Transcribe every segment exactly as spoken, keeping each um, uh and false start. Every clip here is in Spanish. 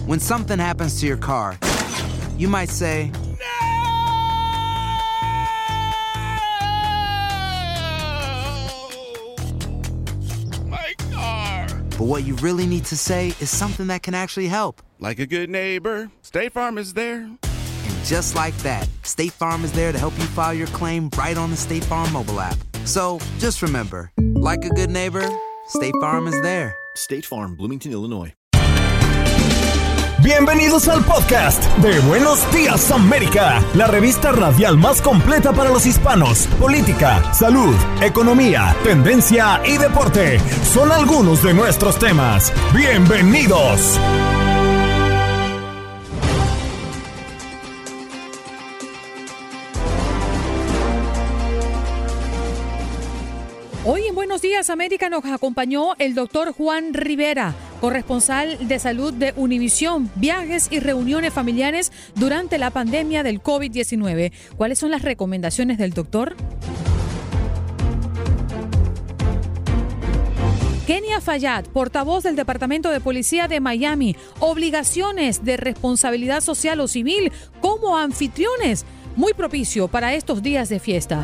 When something happens to your car, you might say, but what you really need to say is something that can actually help. Like a good neighbor, State Farm is there. And just like that, State Farm is there to help you file your claim right on the State Farm mobile app. So just remember, like a good neighbor, State Farm is there. State Farm, Bloomington, Illinois. Bienvenidos al podcast de Buenos Días América, la revista radial más completa para los hispanos. Política, salud, economía, tendencia y deporte son algunos de nuestros temas. Bienvenidos. Hoy en Buenos Días América nos acompañó el doctor Juan Rivera, corresponsal de salud de Univisión, viajes y reuniones familiares durante la pandemia del COVID diecinueve. ¿Cuáles son las recomendaciones del doctor? Kenia Fayad, portavoz del Departamento de Policía de Miami, obligaciones de responsabilidad social o civil como anfitriones, muy propicio para estos días de fiesta.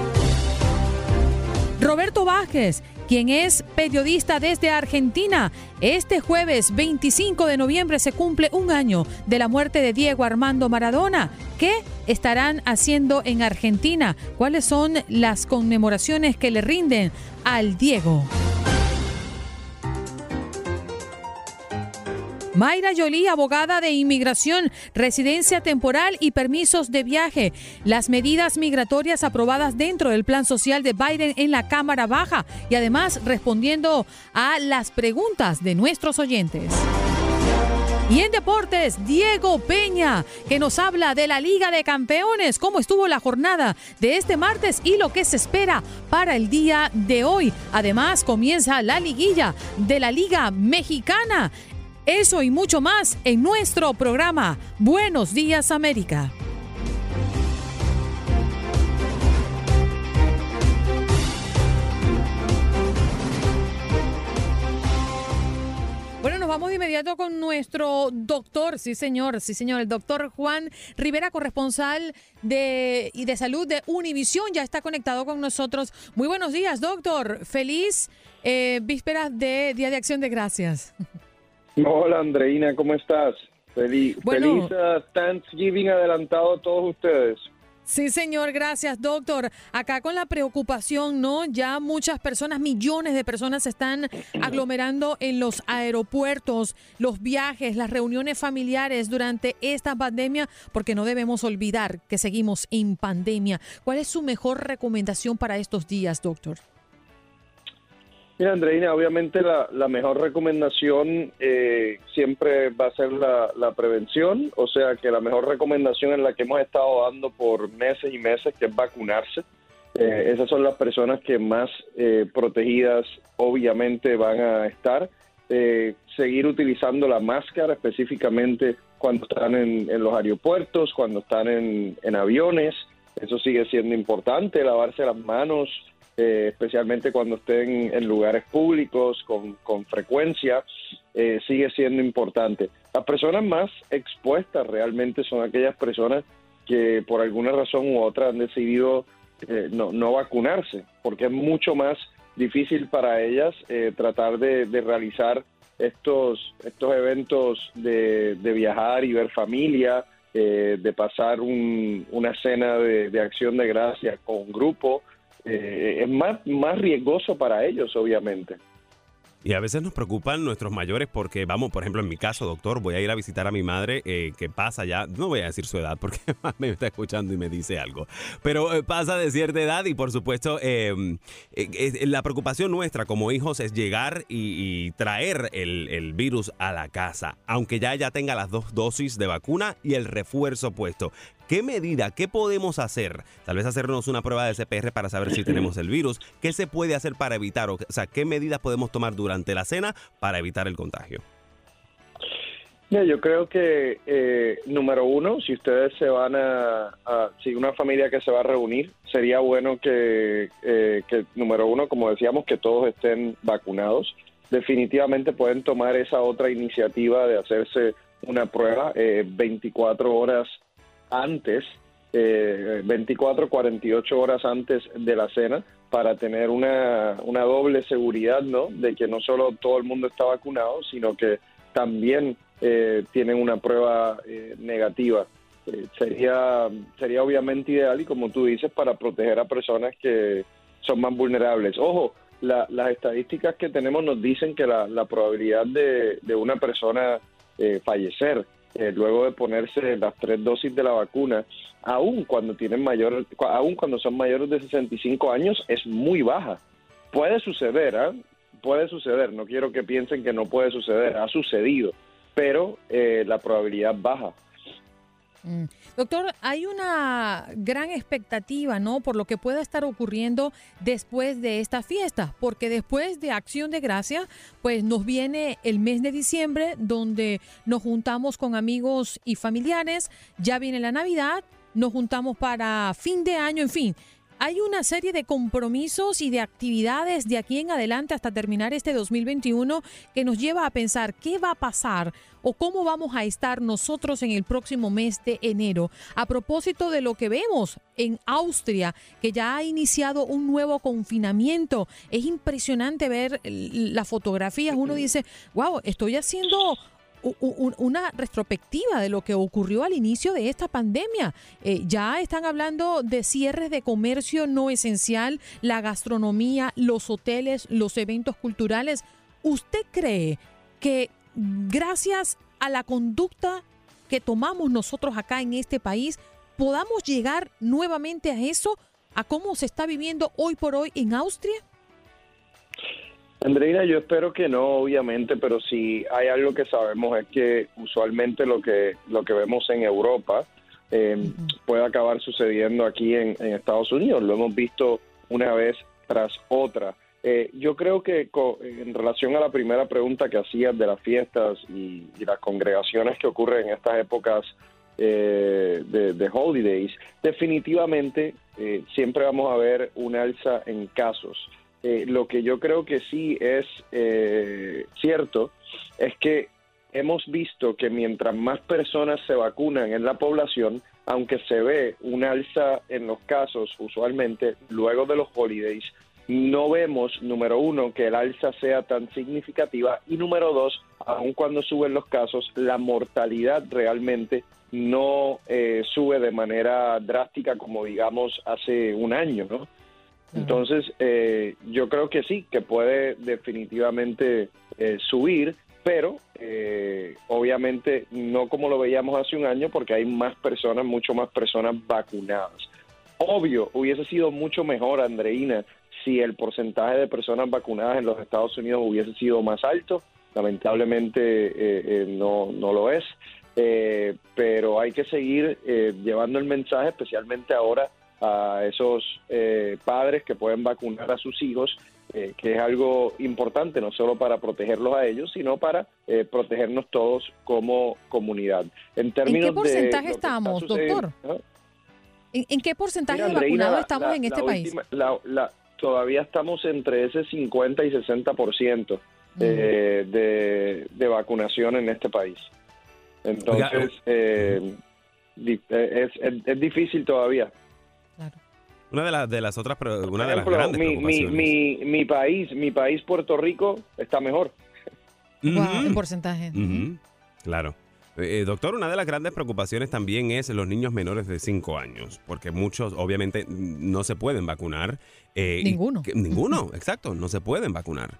Roberto Vázquez, quien es periodista desde Argentina. Este jueves veinticinco de noviembre se cumple un año de la muerte de Diego Armando Maradona. ¿Qué estarán haciendo en Argentina? ¿Cuáles son las conmemoraciones que le rinden al Diego? Mayra Jolie, abogada de inmigración, residencia temporal y permisos de viaje. Las medidas migratorias aprobadas dentro del plan social de Biden en la Cámara Baja y además respondiendo a las preguntas de nuestros oyentes. Y en deportes, Diego Peña, que nos habla de la Liga de Campeones, cómo estuvo la jornada de este martes y lo que se espera para el día de hoy. Además, comienza la liguilla de la Liga Mexicana. Eso y mucho más en nuestro programa Buenos Días América. Bueno, nos vamos de inmediato con nuestro doctor, sí señor, sí señor, el doctor Juan Rivera, corresponsal de, y de salud de Univisión, ya está conectado con nosotros. Muy buenos días, doctor. Feliz eh, víspera de Día de Acción de Gracias. Hola, Andreina, ¿cómo estás? Feliz, bueno, feliz uh, Thanksgiving adelantado a todos ustedes. Sí, señor, gracias, doctor. Acá con la preocupación, ¿no? Ya muchas personas, millones de personas se están aglomerando en los aeropuertos, los viajes, las reuniones familiares durante esta pandemia, porque no debemos olvidar que seguimos en pandemia. ¿Cuál es su mejor recomendación para estos días, doctor? Mira, Andreina, obviamente la, la mejor recomendación eh, siempre va a ser la, la prevención, o sea que la mejor recomendación es la que hemos estado dando por meses y meses, que es vacunarse. Eh, esas son las personas que más eh, protegidas obviamente van a estar. Eh, seguir utilizando la máscara específicamente cuando están en, en los aeropuertos, cuando están en, en aviones, eso sigue siendo importante. Lavarse las manos, Eh, especialmente cuando estén en lugares públicos con, con frecuencia, eh, sigue siendo importante. Las personas más expuestas realmente son aquellas personas que por alguna razón u otra han decidido eh, no, no vacunarse, porque es mucho más difícil para ellas eh, tratar de, de realizar estos, estos eventos de, de viajar y ver familia, eh, de pasar un, una cena de, de acción de gracias con un grupo. Eh, es más, más riesgoso para ellos, obviamente. Y a veces nos preocupan nuestros mayores porque, vamos, por ejemplo, en mi caso, doctor, voy a ir a visitar a mi madre eh, que pasa ya, no voy a decir su edad porque me está escuchando y me dice algo, pero eh, pasa de cierta edad y, por supuesto, eh, eh, la preocupación nuestra como hijos es llegar y, y traer el, el virus a la casa, aunque ya ya tenga las dos dosis de vacuna y el refuerzo puesto. ¿Qué medida, qué podemos hacer? Tal vez hacernos una prueba de C P R para saber si tenemos el virus. ¿Qué se puede hacer para evitar? O sea, ¿qué medidas podemos tomar durante la cena para evitar el contagio? Mira, yo creo que, eh, número uno, si ustedes se van a, a... Si una familia que se va a reunir, sería bueno que, eh, que, número uno, como decíamos, que todos estén vacunados. Definitivamente pueden tomar esa otra iniciativa de hacerse una prueba eh, veinticuatro horas antes, eh, veinticuatro, cuarenta y ocho horas antes de la cena, para tener una, una doble seguridad, ¿no? De que no solo todo el mundo está vacunado, sino que también eh, tienen una prueba eh, negativa. Eh, sería, sería obviamente ideal, y como tú dices, para proteger a personas que son más vulnerables. Ojo, la, las estadísticas que tenemos nos dicen que la, la probabilidad de, de una persona eh, fallecer eh, luego de ponerse las tres dosis de la vacuna, aun cuando tienen mayor, aun cuando son mayores de sesenta y cinco años, es muy baja. Puede suceder, ¿eh? Puede suceder. No quiero que piensen que no puede suceder. Ha sucedido, pero eh, la probabilidad baja. Mm. Doctor, hay una gran expectativa, ¿no?, por lo que pueda estar ocurriendo después de esta fiesta, porque después de Acción de Gracias, pues nos viene el mes de diciembre, donde nos juntamos con amigos y familiares, ya viene la Navidad, nos juntamos para fin de año, en fin. Hay una serie de compromisos y de actividades de aquí en adelante hasta terminar este dos mil veintiuno que nos lleva a pensar qué va a pasar o cómo vamos a estar nosotros en el próximo mes de enero. A propósito de lo que vemos en Austria, que ya ha iniciado un nuevo confinamiento. Es impresionante ver las fotografías. Uno dice, wow, estoy haciendo una retrospectiva de lo que ocurrió al inicio de esta pandemia. Eh, ya están hablando de cierres de comercio no esencial, la gastronomía, los hoteles, los eventos culturales. ¿Usted cree que gracias a la conducta que tomamos nosotros acá en este país podamos llegar nuevamente a eso, a cómo se está viviendo hoy por hoy en Austria? Andreina, yo espero que no, obviamente, pero si hay algo que sabemos es que usualmente lo que lo que vemos en Europa eh, uh-huh. puede acabar sucediendo aquí en, en Estados Unidos. Lo hemos visto una vez tras otra. Eh, yo creo que co- en relación a la primera pregunta que hacías de las fiestas y, y las congregaciones que ocurren en estas épocas eh, de, de holidays, definitivamente eh, siempre vamos a ver un alza en casos. Eh, lo que yo creo que sí es eh, cierto es que hemos visto que mientras más personas se vacunan en la población, aunque se ve un alza en los casos usualmente luego de los holidays, no vemos, número uno, que el alza sea tan significativa, y número dos, aun cuando suben los casos, la mortalidad realmente no eh, sube de manera drástica como digamos hace un año, ¿no? Entonces, eh, yo creo que sí, que puede definitivamente eh, subir, pero eh, obviamente no como lo veíamos hace un año, porque hay más personas, mucho más personas vacunadas. Obvio, hubiese sido mucho mejor, Andreina, si el porcentaje de personas vacunadas en los Estados Unidos hubiese sido más alto. Lamentablemente eh, eh, no, no lo es, eh, pero hay que seguir eh, llevando el mensaje, especialmente ahora a esos eh, padres que pueden vacunar a sus hijos, eh, que es algo importante, no solo para protegerlos a ellos, sino para eh, protegernos todos como comunidad. En términos ¿En qué porcentaje de estamos, doctor? ¿no? ¿En, ¿En qué porcentaje Mira, de vacunados Andreina, estamos la, en este la país? Última, la, la, todavía estamos entre ese cincuenta y sesenta por ciento uh-huh. eh, de, de vacunación en este país. Entonces, Oiga, eh, uh-huh. es, es, es difícil todavía. Claro. Una de las de las otras, una de ejemplo, las grandes mi, mi, mi, mi país, mi país Puerto Rico está mejor. Wow, uh-huh. En porcentaje. Uh-huh. Claro. Eh, doctor, una de las grandes preocupaciones también es los niños menores de cinco años, porque muchos obviamente no se pueden vacunar. Eh, ninguno. Que, ninguno, exacto, no se pueden vacunar.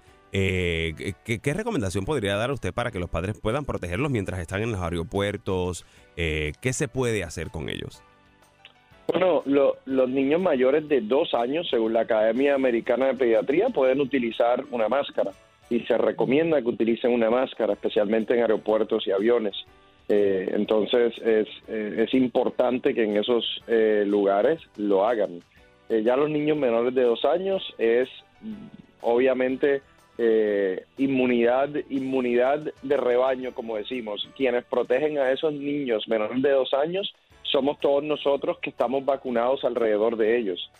Eh, ¿qué, ¿Qué recomendación podría dar usted para que los padres puedan protegerlos mientras están en los aeropuertos? Eh, ¿Qué se puede hacer con ellos? Bueno, lo, los niños mayores de dos años, según la Academia Americana de Pediatría, pueden utilizar una máscara, y se recomienda que utilicen una máscara, especialmente en aeropuertos y aviones. Eh, entonces, es, eh, es importante que en esos eh, lugares lo hagan. Eh, ya los niños menores de dos años es, obviamente, eh, inmunidad, inmunidad de rebaño, como decimos. Quienes protegen a esos niños menores de dos años somos todos nosotros que estamos vacunados alrededor de ellos.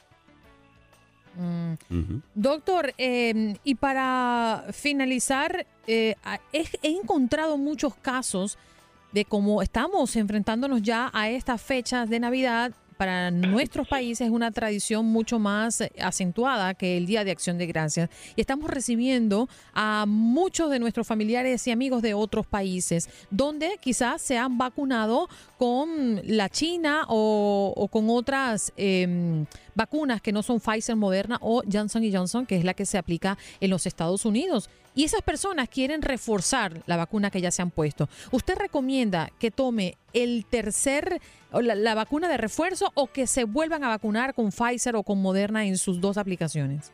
Mm. Uh-huh. Doctor, eh, y para finalizar, eh, he, he encontrado muchos casos de cómo estamos enfrentándonos ya a estas fechas de Navidad. Para nuestros países es una tradición mucho más acentuada que el Día de Acción de Gracias. Y estamos recibiendo a muchos de nuestros familiares y amigos de otros países, donde quizás se han vacunado con la China o, o con otras eh, vacunas que no son Pfizer, Moderna o Johnson y Johnson, que es la que se aplica en los Estados Unidos. Y esas personas quieren reforzar la vacuna que ya se han puesto. ¿Usted recomienda que tome el tercer, la, la vacuna de refuerzo o que se vuelvan a vacunar con Pfizer o con Moderna en sus dos aplicaciones?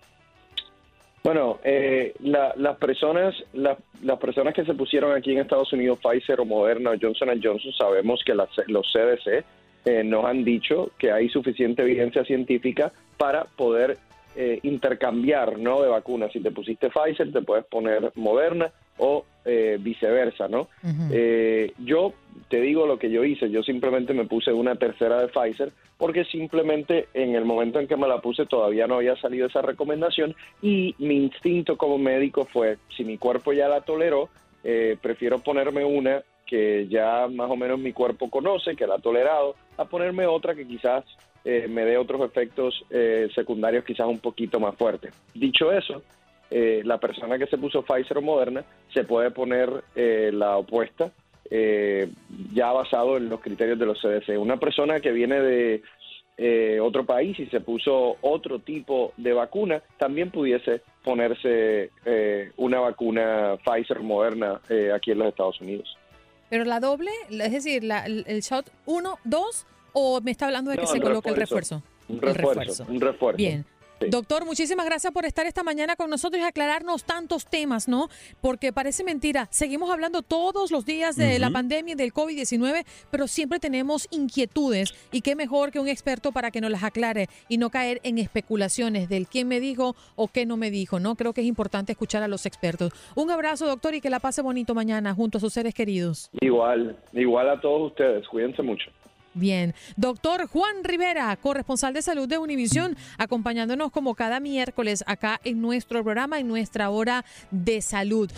Bueno, eh, la, las personas la, las personas que se pusieron aquí en Estados Unidos, Pfizer o Moderna o Johnson and Johnson, sabemos que las, los C D C eh, nos han dicho que hay suficiente evidencia científica para poder eh, intercambiar, ¿no?, de vacunas. Si te pusiste Pfizer, te puedes poner Moderna o eh, viceversa, ¿no? Uh-huh. Eh, yo te digo lo que yo hice. Yo simplemente me puse una tercera de Pfizer porque simplemente en el momento en que me la puse todavía no había salido esa recomendación y mi instinto como médico fue, si mi cuerpo ya la toleró, eh, prefiero ponerme una que ya más o menos mi cuerpo conoce, que la ha tolerado, a ponerme otra que quizás eh, me dé otros efectos eh, secundarios quizás un poquito más fuertes. Dicho eso, eh, la persona que se puso Pfizer o Moderna se puede poner eh, la opuesta, Eh, ya basado en los criterios de los C D C. Una persona que viene de eh, otro país y se puso otro tipo de vacuna, también pudiese ponerse eh, una vacuna Pfizer Moderna eh, aquí en los Estados Unidos. ¿Pero la doble? Es decir, la, el, el shot uno, dos, o me está hablando de que no, se coloque el refuerzo? Un refuerzo, el refuerzo. Un refuerzo. Bien. Sí. Doctor, muchísimas gracias por estar esta mañana con nosotros y aclararnos tantos temas, ¿no? Porque parece mentira. Seguimos hablando todos los días de uh-huh. la pandemia y del COVID diecinueve, pero siempre tenemos inquietudes. Y qué mejor que un experto para que nos las aclare y no caer en especulaciones del quién me dijo o qué no me dijo, ¿no? Creo que es importante escuchar a los expertos. Un abrazo, doctor, y que la pase bonito mañana junto a sus seres queridos. Igual, igual a todos ustedes. Cuídense mucho. Bien. Doctor Juan Rivera, corresponsal de salud de Univisión, acompañándonos como cada miércoles acá en nuestro programa, en nuestra hora de salud.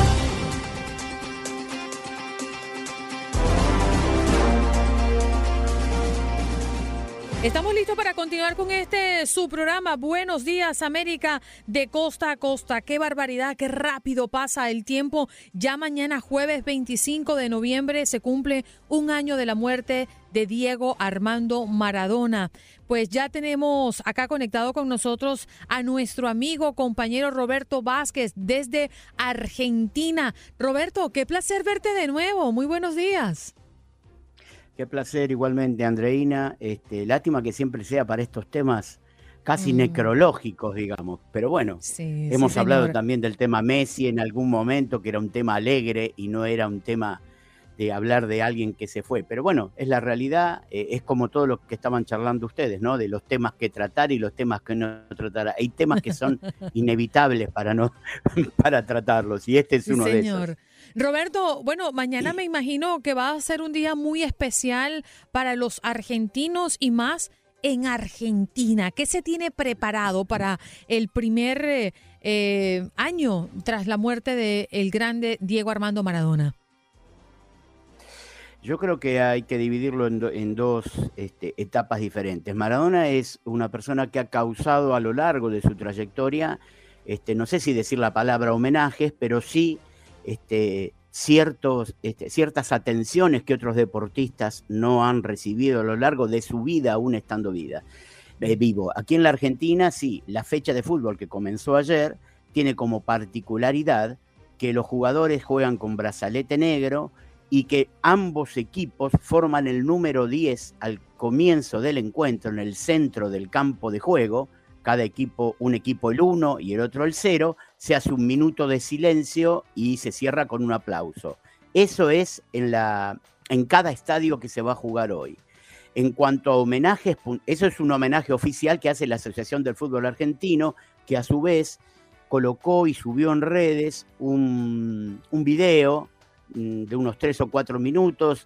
Estamos listos para continuar con este su programa Buenos Días América de costa a costa. Qué barbaridad, qué rápido pasa el tiempo. Ya mañana jueves veinticinco de noviembre se cumple un año de la muerte de Diego Armando Maradona. Pues ya tenemos acá conectado con nosotros a nuestro amigo, compañero Roberto Vázquez desde Argentina. Roberto, qué placer verte de nuevo. Muy buenos días. Qué placer igualmente, Andreina. Este, lástima que siempre sea para estos temas casi mm. necrológicos, digamos. Pero bueno, sí, hemos sí, hablado señor. también del tema Messi en algún momento, que era un tema alegre y no era un tema de hablar de alguien que se fue. Pero bueno, es la realidad, eh, es como todo lo que estaban charlando ustedes, ¿no? De los temas que tratar y los temas que no tratar. Hay temas que son inevitables para no para tratarlos y este es sí, uno señor. de esos. Roberto, bueno, mañana me imagino que va a ser un día muy especial para los argentinos y más en Argentina. ¿Qué se tiene preparado para el primer eh, eh, año tras la muerte del grande Diego Armando Maradona? Yo creo que hay que dividirlo en, do, en dos este, etapas diferentes. Maradona es una persona que ha causado a lo largo de su trayectoria, este, no sé si decir la palabra homenajes, pero sí este, ciertos, este, ciertas atenciones que otros deportistas no han recibido a lo largo de su vida, aún estando vida, eh, vivo. Aquí en la Argentina, sí, la fecha de fútbol que comenzó ayer tiene como particularidad que los jugadores juegan con brazalete negro, y que ambos equipos forman el número diez al comienzo del encuentro en el centro del campo de juego. Cada equipo, un equipo el uno y el otro el cero, se hace un minuto de silencio y se cierra con un aplauso. Eso es en, la, en cada estadio que se va a jugar hoy. En cuanto a homenajes, eso es un homenaje oficial que hace la Asociación del Fútbol Argentino, que a su vez colocó y subió en redes un, un video de unos tres o cuatro minutos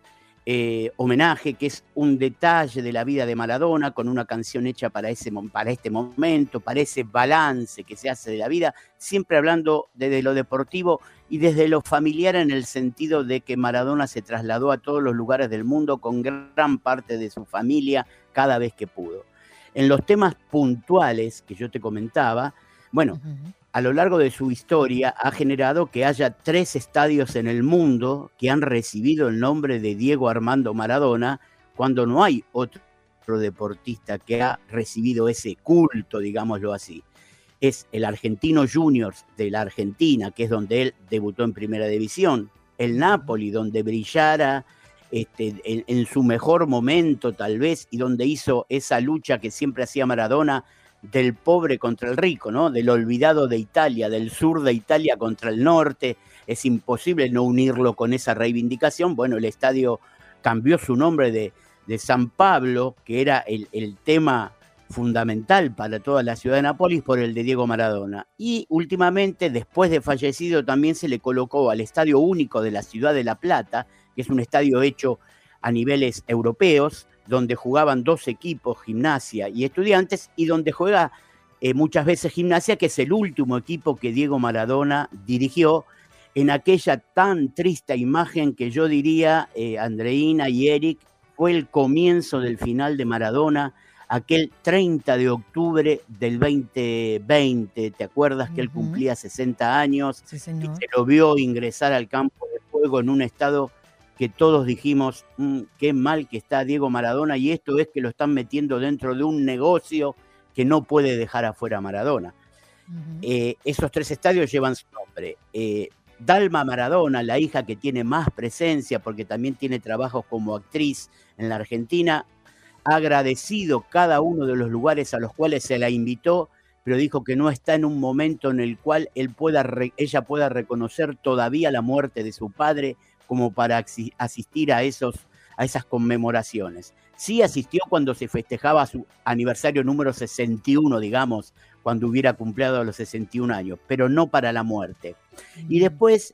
eh, homenaje, que es un detalle de la vida de Maradona, con una canción hecha para, ese, para este momento, para ese balance que se hace de la vida, siempre hablando desde lo deportivo y desde lo familiar, en el sentido de que Maradona se trasladó a todos los lugares del mundo con gran parte de su familia cada vez que pudo. En los temas puntuales que yo te comentaba, bueno, uh-huh. a lo largo de su historia ha generado que haya tres estadios en el mundo que han recibido el nombre de Diego Armando Maradona, cuando no hay otro deportista que ha recibido ese culto, digámoslo así. Es el Argentino Juniors de la Argentina, que es donde él debutó en Primera División, el Napoli, donde brillara este, en, en su mejor momento tal vez, y donde hizo esa lucha que siempre hacía Maradona, del pobre contra el rico, ¿no? Del olvidado de Italia, del sur de Italia contra el norte. Es imposible no unirlo con esa reivindicación. Bueno, el estadio cambió su nombre de, de San Pablo, que era el, el tema fundamental para toda la ciudad de Nápoles, por el de Diego Maradona. Y últimamente, después de fallecido, también se le colocó al Estadio Único de la Ciudad de La Plata, que es un estadio hecho a niveles europeos, donde jugaban dos equipos, Gimnasia y Estudiantes, y donde juega eh, muchas veces Gimnasia, que es el último equipo que Diego Maradona dirigió, en aquella tan triste imagen que yo diría, eh, Andreina y Eric, fue el comienzo del final de Maradona, aquel treinta de octubre del veinte veinte, ¿te acuerdas? Uh-huh. Que él cumplía sesenta años, sí, señor. Y se lo vio ingresar al campo de juego en un estado que todos dijimos, mmm, qué mal que está Diego Maradona, y esto es que lo están metiendo dentro de un negocio que no puede dejar afuera a Maradona. Uh-huh. Eh, esos tres estadios llevan su nombre. Eh, Dalma Maradona, la hija que tiene más presencia, porque también tiene trabajos como actriz en la Argentina, ha agradecido cada uno de los lugares a los cuales se la invitó, pero dijo que no está en un momento en el cual él pueda re- ella pueda reconocer todavía la muerte de su padre, como para asistir a, esos, a esas conmemoraciones. Sí asistió cuando se festejaba su aniversario número sesenta y uno, digamos, cuando hubiera cumplido los sesenta y un años, pero no para la muerte. Y después,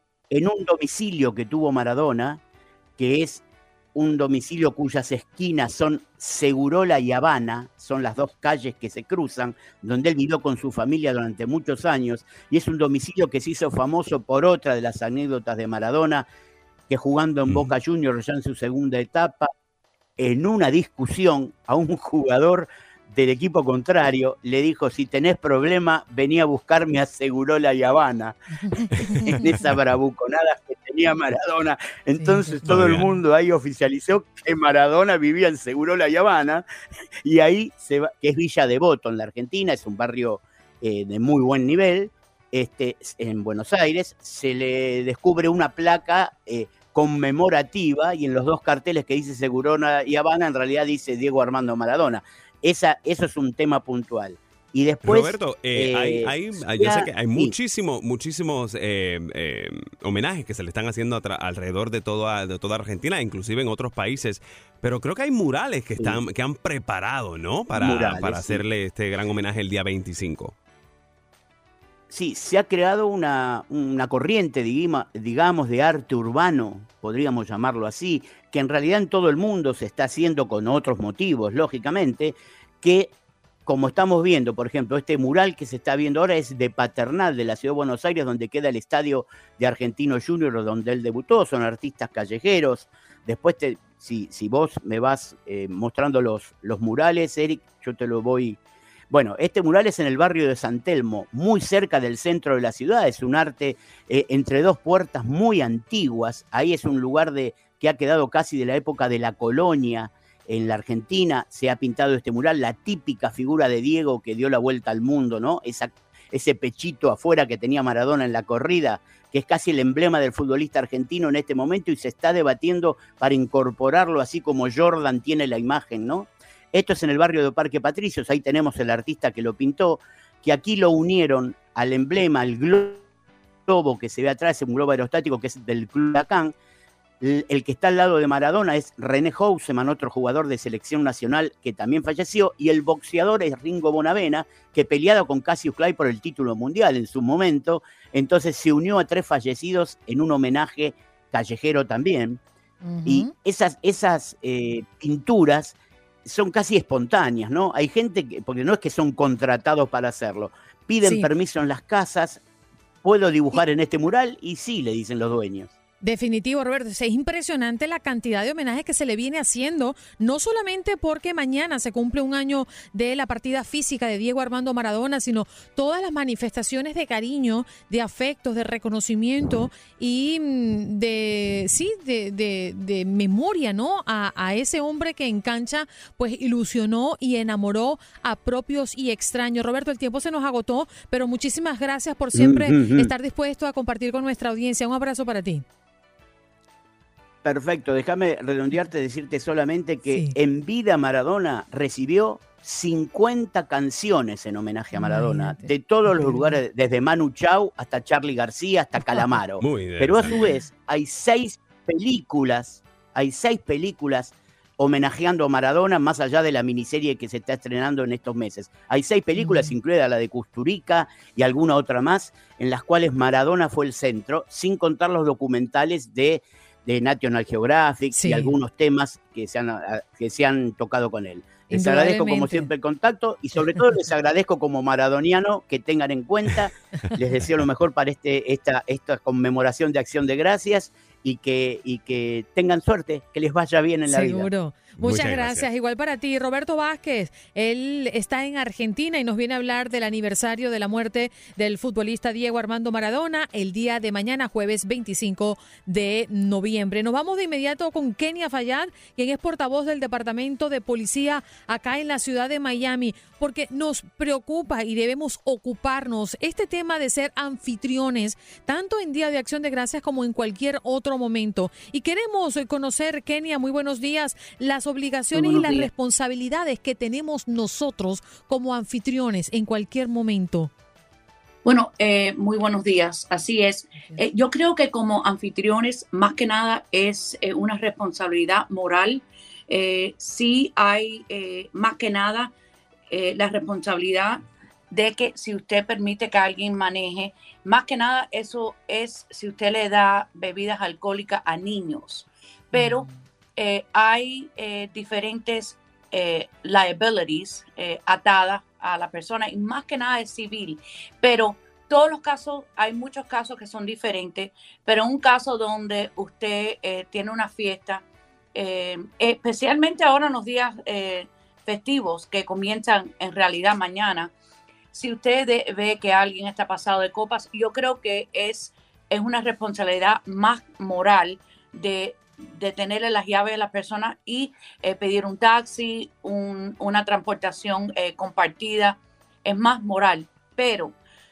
en un domicilio que tuvo Maradona, que es un domicilio cuyas esquinas son Segurola y Habana, son las dos calles que se cruzan, donde él vivió con su familia durante muchos años, y es un domicilio que se hizo famoso por otra de las anécdotas de Maradona, que jugando en Boca Juniors ya en su segunda etapa, en una discusión a un jugador del equipo contrario, le dijo, si tenés problema, vení a buscarme a Segurola y Habana, en esa bravuconada que tenía Maradona. Entonces sí, todo el mundo ahí oficializó que Maradona vivía en Segurola y Habana, y ahí, se va, que es Villa Devoto en la Argentina, es un barrio eh, de muy buen nivel, este, en Buenos Aires, se le descubre una placa eh, conmemorativa, y en los dos carteles que dice Segurola y Habana, en realidad dice Diego Armando Maradona. Esa, eso es un tema puntual. Y después, Roberto, eh, eh, hay, hay, yo sé que hay sí. muchísimo, muchísimos eh, eh, homenajes que se le están haciendo tra- alrededor de toda, de toda Argentina, inclusive en otros países, pero creo que hay murales que, están, sí. que han preparado, ¿no? Para, murales, para hacerle sí. este gran homenaje el día veinticinco. Sí, se ha creado una, una corriente, digamos, de arte urbano, podríamos llamarlo así, que en realidad en todo el mundo se está haciendo con otros motivos, lógicamente, que como estamos viendo, por ejemplo, este mural que se está viendo ahora es de Paternal, de la Ciudad de Buenos Aires, donde queda el estadio de Argentino Juniors, donde él debutó, son artistas callejeros. Después, te, si, si vos me vas eh, mostrando los, los murales, Eric, yo te lo voy... Bueno, este mural es en el barrio de San Telmo, muy cerca del centro de la ciudad. Es un arte eh, entre dos puertas muy antiguas. Ahí es un lugar de, que ha quedado casi de la época de la colonia en la Argentina. Se ha pintado este mural, la típica figura de Diego que dio la vuelta al mundo, ¿no? Esa, ese pechito afuera que tenía Maradona en la corrida, que es casi el emblema del futbolista argentino en este momento, y se está debatiendo para incorporarlo así como Jordan tiene la imagen, ¿no? Esto es en el barrio de Parque Patricios, ahí tenemos el artista que lo pintó, que aquí lo unieron al emblema, al globo que se ve atrás, un globo aerostático que es del Club Huracán. El, el que está al lado de Maradona es René Houseman, otro jugador de selección nacional que también falleció, y el boxeador es Ringo Bonavena, que peleado con Cassius Clay por el título mundial en su momento, entonces se unió a tres fallecidos en un homenaje callejero también. Ujú. Y esas, esas eh, pinturas son casi espontáneas, ¿no? Hay gente que, porque no es que son contratados para hacerlo, piden Sí. permiso en las casas, ¿puedo dibujar en este mural? Y sí, le dicen los dueños. Definitivo, Roberto. Es impresionante la cantidad de homenajes que se le viene haciendo, no solamente porque mañana se cumple un año de la partida física de Diego Armando Maradona, sino todas las manifestaciones de cariño, de afectos, de reconocimiento y mm, de, sí, de, de, de memoria, ¿no? A, a ese hombre que en cancha, pues, ilusionó y enamoró a propios y extraños. Roberto, el tiempo se nos agotó, pero muchísimas gracias por siempre Mm, mm, mm. estar dispuesto a compartir con nuestra audiencia. Un abrazo para ti. Perfecto, déjame redondearte, decirte solamente que Sí. en vida Maradona recibió cincuenta canciones en homenaje a Maradona, Imagínate, de todos los increíble. lugares, desde Manu Chao hasta Charly García, hasta Calamaro. Muy Pero a su interesante. vez hay seis películas, hay seis películas homenajeando a Maradona, más allá de la miniserie que se está estrenando en estos meses. Hay seis películas, Mm. incluida la de Kusturica y alguna otra más, en las cuales Maradona fue el centro, sin contar los documentales de, de National Geographic Sí. y algunos temas que se han, ah, que se han tocado con él. Les agradezco como Indudablemente. siempre el contacto y sobre todo les agradezco como maradoniano que tengan en cuenta. Les deseo lo mejor para este, esta, esta conmemoración de Acción de Gracias y que, y que tengan suerte, que les vaya bien en la vida. Seguro. Muchas, Muchas gracias. gracias. Igual para ti, Roberto Vázquez. Él está en Argentina y nos viene a hablar del aniversario de la muerte del futbolista Diego Armando Maradona el día de mañana, jueves veinticinco de noviembre. Nos vamos de inmediato con Kenia Fayad, quien es portavoz del Departamento de Policía acá en la ciudad de Miami, porque nos preocupa y debemos ocuparnos este tema de ser anfitriones, tanto en Día de Acción de Gracias como en cualquier otro momento. Y queremos conocer, Kenia, muy buenos días, las obligaciones Muy y buenos las días. responsabilidades que tenemos nosotros como anfitriones en cualquier momento. Bueno, eh, muy buenos días. Así es. Eh, yo creo que como anfitriones, más que nada, es eh, una responsabilidad moral. Eh, sí hay, eh, más que nada, eh, la responsabilidad de que si usted permite que alguien maneje, más que nada eso es si usted le da bebidas alcohólicas a niños. Pero eh, hay eh, diferentes eh, liabilities eh, atadas a la persona y más que nada es civil. Pero todos los casos, hay muchos casos que son diferentes, pero un caso donde usted eh, tiene una fiesta, eh, especialmente ahora en los días eh, festivos que comienzan en realidad mañana, si usted de, ve que alguien está pasado de copas, yo creo que es, es una responsabilidad más moral de, de tenerle las llaves a las personas y eh, pedir un taxi, un, una transportación eh, compartida, es más moral, pero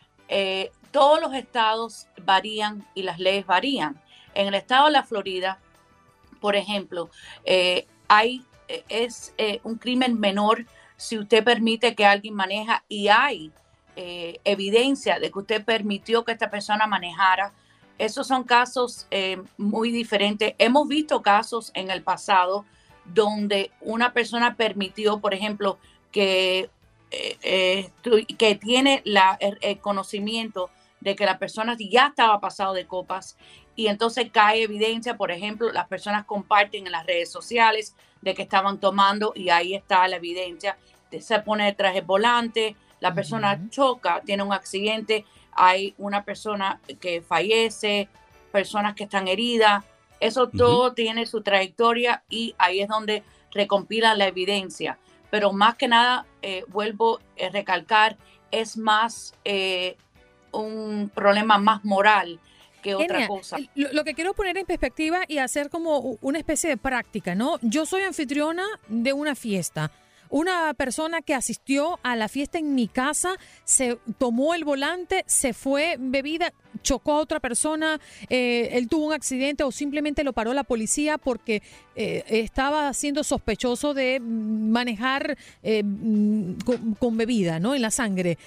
eh, todos los estados varían y las leyes varían. En el estado de la Florida, por ejemplo, eh, hay, es eh, un crimen menor si usted permite que alguien maneja y hay eh, evidencia de que usted permitió que esta persona manejara. Esos son casos eh, muy diferentes. Hemos visto casos en el pasado donde una persona permitió, por ejemplo, que, eh, eh, que tiene la, el, el conocimiento de que la persona ya estaba pasado de copas y entonces cae evidencia, por ejemplo, las personas comparten en las redes sociales de que estaban tomando y ahí está la evidencia. Se pone detrás del volante, la persona uh-huh. choca, tiene un accidente, hay una persona que fallece, personas que están heridas. Eso uh-huh. todo tiene su trayectoria y ahí es donde recompilan la evidencia. Pero más que nada, eh, vuelvo a recalcar, es más eh, un problema más moral que otra Kenia, cosa. Lo, lo que quiero poner en perspectiva y hacer como una especie de práctica, ¿no? Yo soy anfitriona de una fiesta. Una persona que asistió a la fiesta en mi casa, se tomó el volante, se fue bebida, chocó a otra persona, eh, él tuvo un accidente o simplemente lo paró la policía porque eh, estaba siendo sospechoso de manejar eh, con, con bebida, ¿no? En la sangre.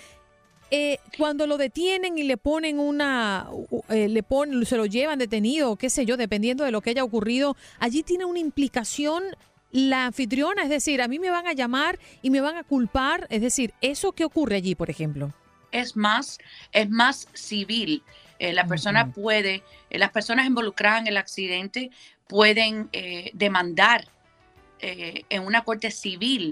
Eh, cuando lo detienen y le ponen una, eh, le ponen, se lo llevan detenido, qué sé yo, dependiendo de lo que haya ocurrido, allí tiene una implicación la anfitriona, es decir, a mí me van a llamar y me van a culpar, es decir, ¿eso qué ocurre allí, por ejemplo? Es más, es más civil. Eh, la persona Ujú. puede, eh, las personas involucradas en el accidente pueden eh, demandar eh, en una corte civil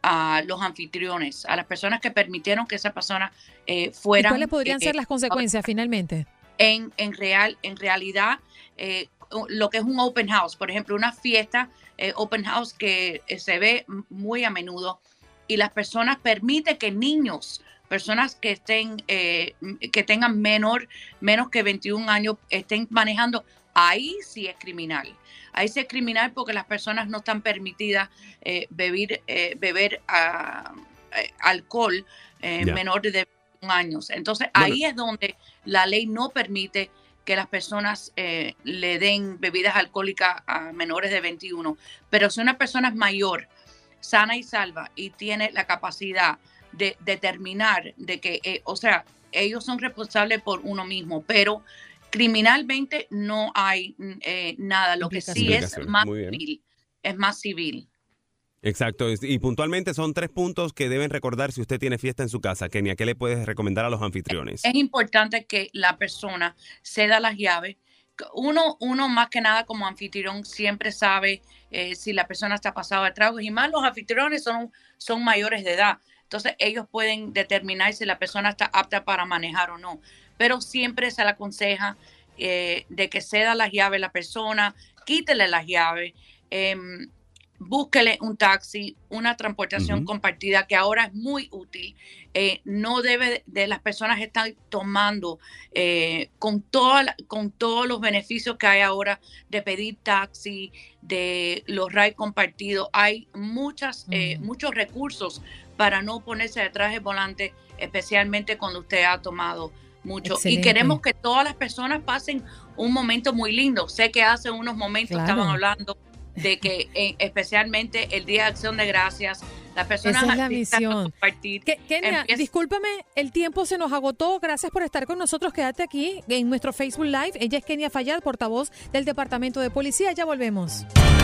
a los anfitriones, a las personas que permitieron que esa persona eh, ¿Y fueran. cuáles podrían eh, ser las consecuencias finalmente? En, en, real, en realidad, eh, lo que es un open house, por ejemplo, una fiesta eh, open house que eh, se ve muy a menudo, y las personas permiten que niños, personas que estén eh, que tengan menor, menos que veintiún años, estén manejando, ahí sí es criminal. Ahí sí es criminal porque las personas no están permitidas eh, beber, eh, beber uh, eh, alcohol eh, Ya. menor de veintiún años. Entonces, Bueno. ahí es donde la ley no permite que las personas eh, le den bebidas alcohólicas a menores de veintiuno. Pero si una persona es mayor, sana y salva, y tiene la capacidad de determinar de que, eh, o sea, ellos son responsables por uno mismo, pero criminalmente no hay eh, nada. Lo que sí es Implicaciones. más Muy bien. civil, es más civil. Exacto, y puntualmente son tres puntos que deben recordar si usted tiene fiesta en su casa. Kenia, ¿qué le puedes recomendar a los anfitriones? Es importante que la persona ceda las llaves. Uno, uno más que nada como anfitrión siempre sabe eh, si la persona está pasada de tragos, y más los anfitriones son, son mayores de edad. Entonces ellos pueden determinar si la persona está apta para manejar o no. Pero siempre se le aconseja eh, de que ceda las llaves a la persona, quítele las llaves, eh, búsquele un taxi, una transportación Ujú. compartida, que ahora es muy útil. Eh, no debe de las personas estar tomando eh, con, toda la- con todos los beneficios que hay ahora de pedir taxi, de los rides compartidos. Hay muchas, eh, Mm. muchos recursos para no ponerse detrás del volante, especialmente cuando usted ha tomado mucho. Excelente. Y queremos que todas las personas pasen un momento muy lindo. Sé que hace unos momentos Claro. estaban hablando de que eh, especialmente el Día de Acción de Gracias, las personas Esa es la necesitan misión. compartir. Que- Kenia, Empieza- discúlpame, el tiempo se nos agotó. Gracias por estar con nosotros. Quédate aquí en nuestro Facebook Live. Ella es Kenia Fayad, portavoz del Departamento de Policía. Ya volvemos.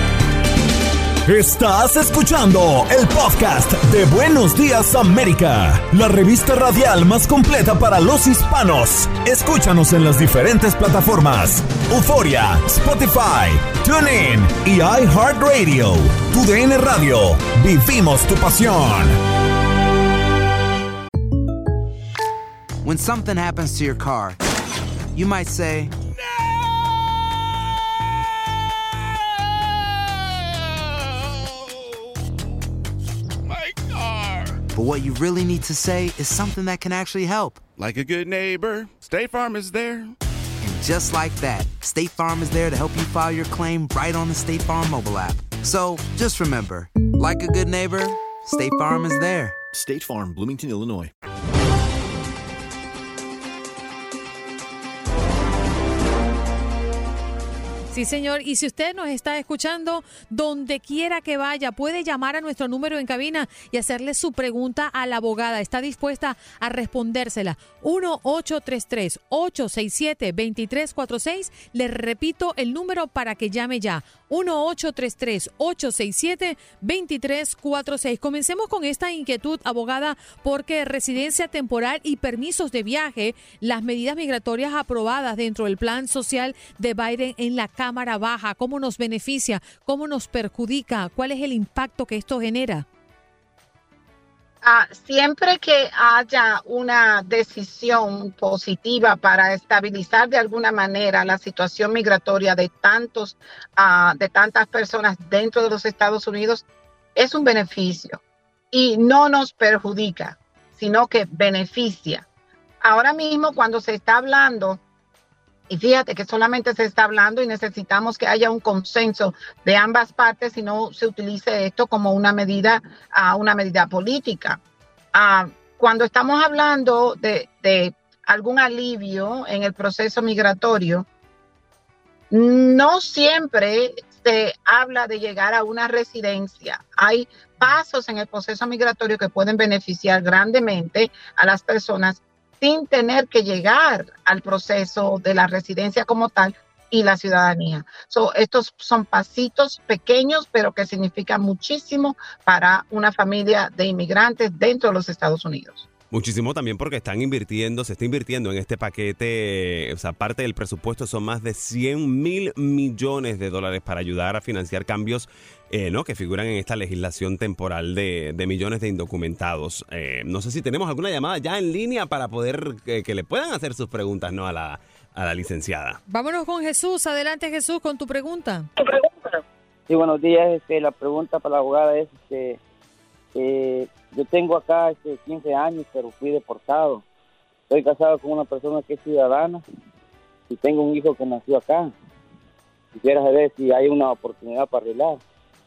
Estás escuchando el podcast de Buenos Días América, la revista radial más completa para los hispanos. Escúchanos en las diferentes plataformas: Euforia, Spotify, TuneIn y iHeartRadio. Tu D N Radio. Vivimos tu pasión. When something happens to your car, you might say, My car. but what you really need to say is something that can actually help. Like a good neighbor, State Farm is there. And just like that, State Farm is there to help you file your claim right on the State Farm mobile app. So just remember, like a good neighbor, State Farm is there. State Farm, Bloomington, Illinois. Sí, señor. Y si usted nos está escuchando, donde quiera que vaya, puede llamar a nuestro número en cabina y hacerle su pregunta a la abogada. Está dispuesta a respondérsela. uno ocho tres tres, ocho seis siete, dos tres cuatro seis. Le repito el número para que llame ya. uno ocho tres tres, ocho seis siete, dos tres cuatro seis. Comencemos con esta inquietud, abogada, porque residencia temporal y permisos de viaje, las medidas migratorias aprobadas dentro del plan social de Biden en la Cámara Baja, ¿cómo nos beneficia? ¿Cómo nos perjudica? ¿Cuál es el impacto que esto genera? Ah, siempre que haya una decisión positiva para estabilizar de alguna manera la situación migratoria de tantos, ah, de tantas personas dentro de los Estados Unidos, es un beneficio y no nos perjudica, sino que beneficia. Ahora mismo, cuando se está hablando, y fíjate que solamente se está hablando y necesitamos que haya un consenso de ambas partes y no se utilice esto como una medida, uh, una medida política. Uh, cuando estamos hablando de, de algún alivio en el proceso migratorio, no siempre se habla de llegar a una residencia. Hay pasos en el proceso migratorio que pueden beneficiar grandemente a las personas sin tener que llegar al proceso de la residencia como tal y la ciudadanía. So, estos son pasitos pequeños, pero que significan muchísimo para una familia de inmigrantes dentro de los Estados Unidos. Muchísimo también porque están invirtiendo, se está invirtiendo en este paquete, o sea, parte del presupuesto son más de cien mil millones de dólares para ayudar a financiar cambios eh, ¿no? que figuran en esta legislación temporal de, de millones de indocumentados. Eh, no sé si tenemos alguna llamada ya en línea para poder eh, que le puedan hacer sus preguntas, ¿no? a la, a la licenciada. Vámonos con Jesús. Adelante, Jesús, con tu pregunta. Sí, buenos días. Este, la pregunta para la abogada es, este, eh, yo tengo acá este, quince años, pero fui deportado. Estoy casado con una persona que es ciudadana y tengo un hijo que nació acá. Quisiera saber si hay una oportunidad para arreglar.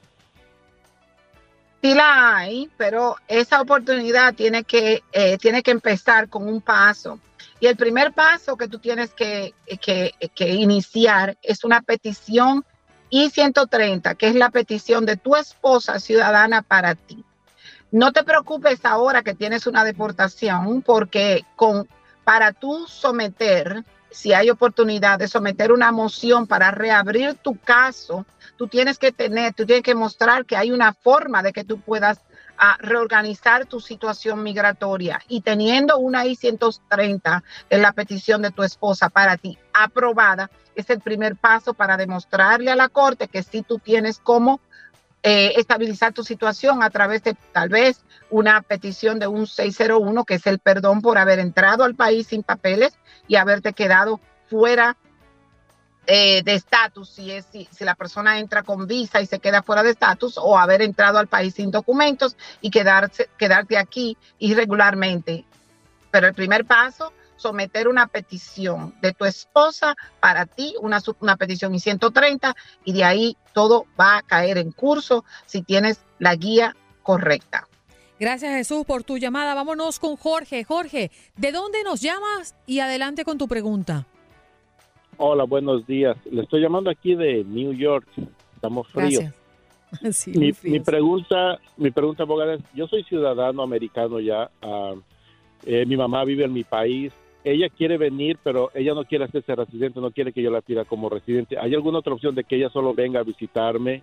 Sí la hay, pero esa oportunidad tiene que, eh, tiene que empezar con un paso. Y el primer paso que tú tienes que, que, que iniciar es una petición I ciento treinta, que es la petición de tu esposa ciudadana para ti. No te preocupes ahora que tienes una deportación, porque con, para tú someter, si hay oportunidad de someter una moción para reabrir tu caso, tú tienes que tener, tú tienes que mostrar que hay una forma de que tú puedas a reorganizar tu situación migratoria, y teniendo una I ciento treinta en la petición de tu esposa para ti aprobada, es el primer paso para demostrarle a la corte que sí tú tienes cómo eh, estabilizar tu situación a través de tal vez una petición de un seiscientos uno, que es el perdón por haber entrado al país sin papeles y haberte quedado fuera Eh, de estatus, si, es, si, si la persona entra con visa y se queda fuera de estatus, o haber entrado al país sin documentos y quedarse, quedarte aquí irregularmente. Pero el primer paso, someter una petición de tu esposa para ti, una, una petición I ciento treinta, y de ahí todo va a caer en curso si tienes la guía correcta. Gracias, Jesús, por tu llamada. Vámonos con Jorge. Jorge, ¿de dónde nos llamas? Y adelante con tu pregunta. Hola, buenos días. Le estoy llamando aquí de New York. Estamos fríos. Sí, mi, mi pregunta, mi pregunta, abogada, es, yo soy ciudadano americano ya. Uh, eh, mi mamá vive en mi país. Ella quiere venir, pero ella no quiere hacerse residente, no quiere que yo la pida como residente. ¿Hay alguna otra opción de que ella solo venga a visitarme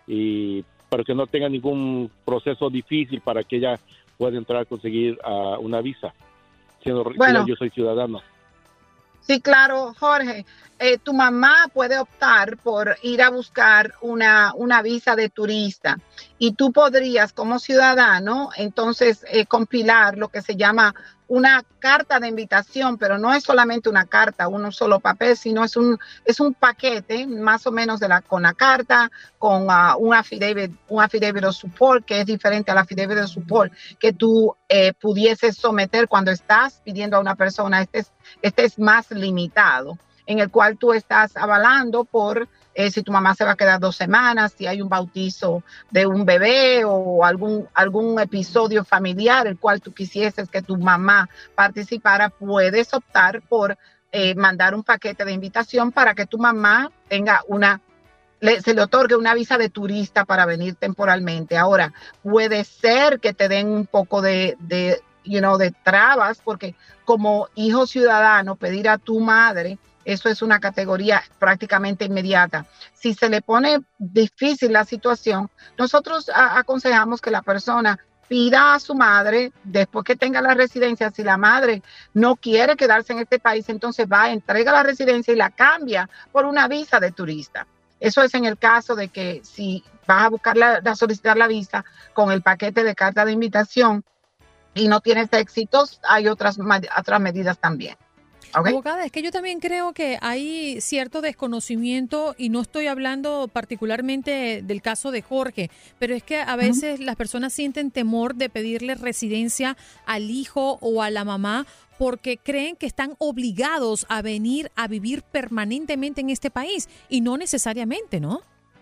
y para que no tenga ningún proceso difícil para que ella pueda entrar a conseguir uh, una visa, siendo bueno, yo soy ciudadano? Sí, claro, Jorge. Eh, tu mamá puede optar por ir a buscar una, una visa de turista, y tú podrías como ciudadano entonces eh, compilar lo que se llama una carta de invitación, pero no es solamente una carta, un solo papel, sino es un, es un paquete más o menos de la, con la carta, con uh, un affidavit, un affidavit of support, que es diferente al affidavit of support que tú eh, pudieses someter cuando estás pidiendo a una persona. Este es, este es más limitado, en el cual tú estás avalando por eh, si tu mamá se va a quedar dos semanas, si hay un bautizo de un bebé o algún, algún episodio familiar el cual tú quisieses que tu mamá participara, puedes optar por eh, mandar un paquete de invitación para que tu mamá tenga una, le, se le otorgue una visa de turista para venir temporalmente. Ahora, puede ser que te den un poco de, de, you know, de trabas, porque como hijo ciudadano, pedir a tu madre, eso es una categoría prácticamente inmediata. Si se le pone difícil la situación, nosotros a- aconsejamos que la persona pida a su madre, después que tenga la residencia. Si la madre no quiere quedarse en este país, entonces va, entrega la residencia y la cambia por una visa de turista. Eso es en el caso de que si vas a buscar la, a solicitar la visa con el paquete de carta de invitación y no tienes éxitos, hay otras, otras medidas también. Okay. Abogada, es que yo también creo que hay cierto desconocimiento, y no estoy hablando particularmente del caso de Jorge, pero es que a veces uh-huh. las personas sienten temor de pedirle residencia al hijo o a la mamá porque creen que están obligados a venir a vivir permanentemente en este país, y no necesariamente, ¿no?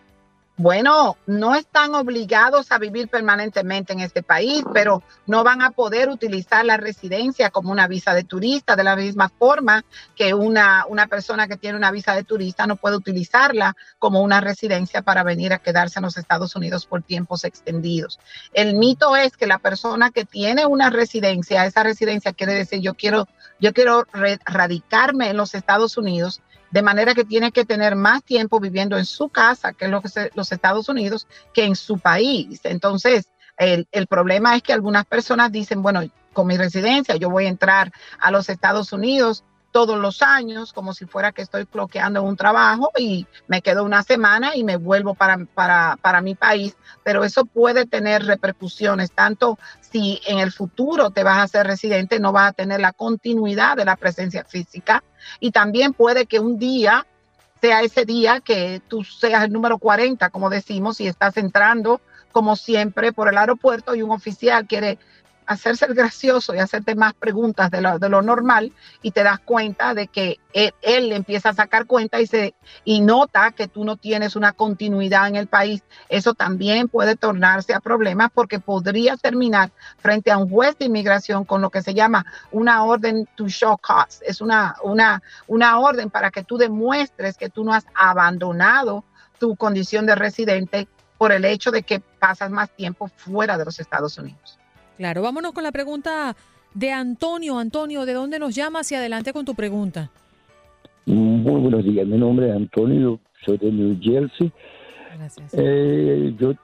Bueno, no están obligados a vivir permanentemente en este país, pero no van a poder utilizar la residencia como una visa de turista, de la misma forma que una, una persona que tiene una visa de turista no puede utilizarla como una residencia para venir a quedarse en los Estados Unidos por tiempos extendidos. El mito es que la persona que tiene una residencia, esa residencia quiere decir yo quiero, yo quiero radicarme en los Estados Unidos, de manera que tiene que tener más tiempo viviendo en su casa, que es lo que se, los Estados Unidos, que en su país. Entonces, el, el problema es que algunas personas dicen, bueno, con mi residencia. Yo voy a entrar a los Estados Unidos todos los años, como si fuera que estoy bloqueando un trabajo y me quedo una semana y me vuelvo para, para, para mi país, pero eso puede tener repercusiones, tanto si en el futuro te vas a ser residente, no vas a tener la continuidad de la presencia física, y también puede que un día sea ese día que tú seas el número cuarenta, como decimos, y estás entrando como siempre por el aeropuerto y un oficial quiere hacerse el gracioso y hacerte más preguntas de lo, de lo normal, y te das cuenta de que él, él empieza a sacar cuenta y, se, y nota que tú no tienes una continuidad en el país. Eso también puede tornarse a problemas porque podría terminar frente a un juez de inmigración con lo que se llama una orden to show cause. Es una, una, una orden para que tú demuestres que tú no has abandonado tu condición de residente por el hecho de que pasas más tiempo fuera de los Estados Unidos. Claro, vámonos con la pregunta de Antonio. Antonio, ¿de dónde nos llamas? Y adelante con tu pregunta. Muy buenos días, mi nombre es Antonio, soy de New Jersey. Gracias. Eh, yo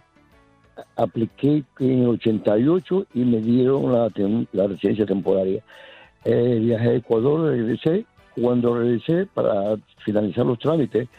apliqué en el ochenta y ocho y me dieron la, la residencia temporaria. Eh, viajé a Ecuador, regresé. Cuando regresé para finalizar los trámites,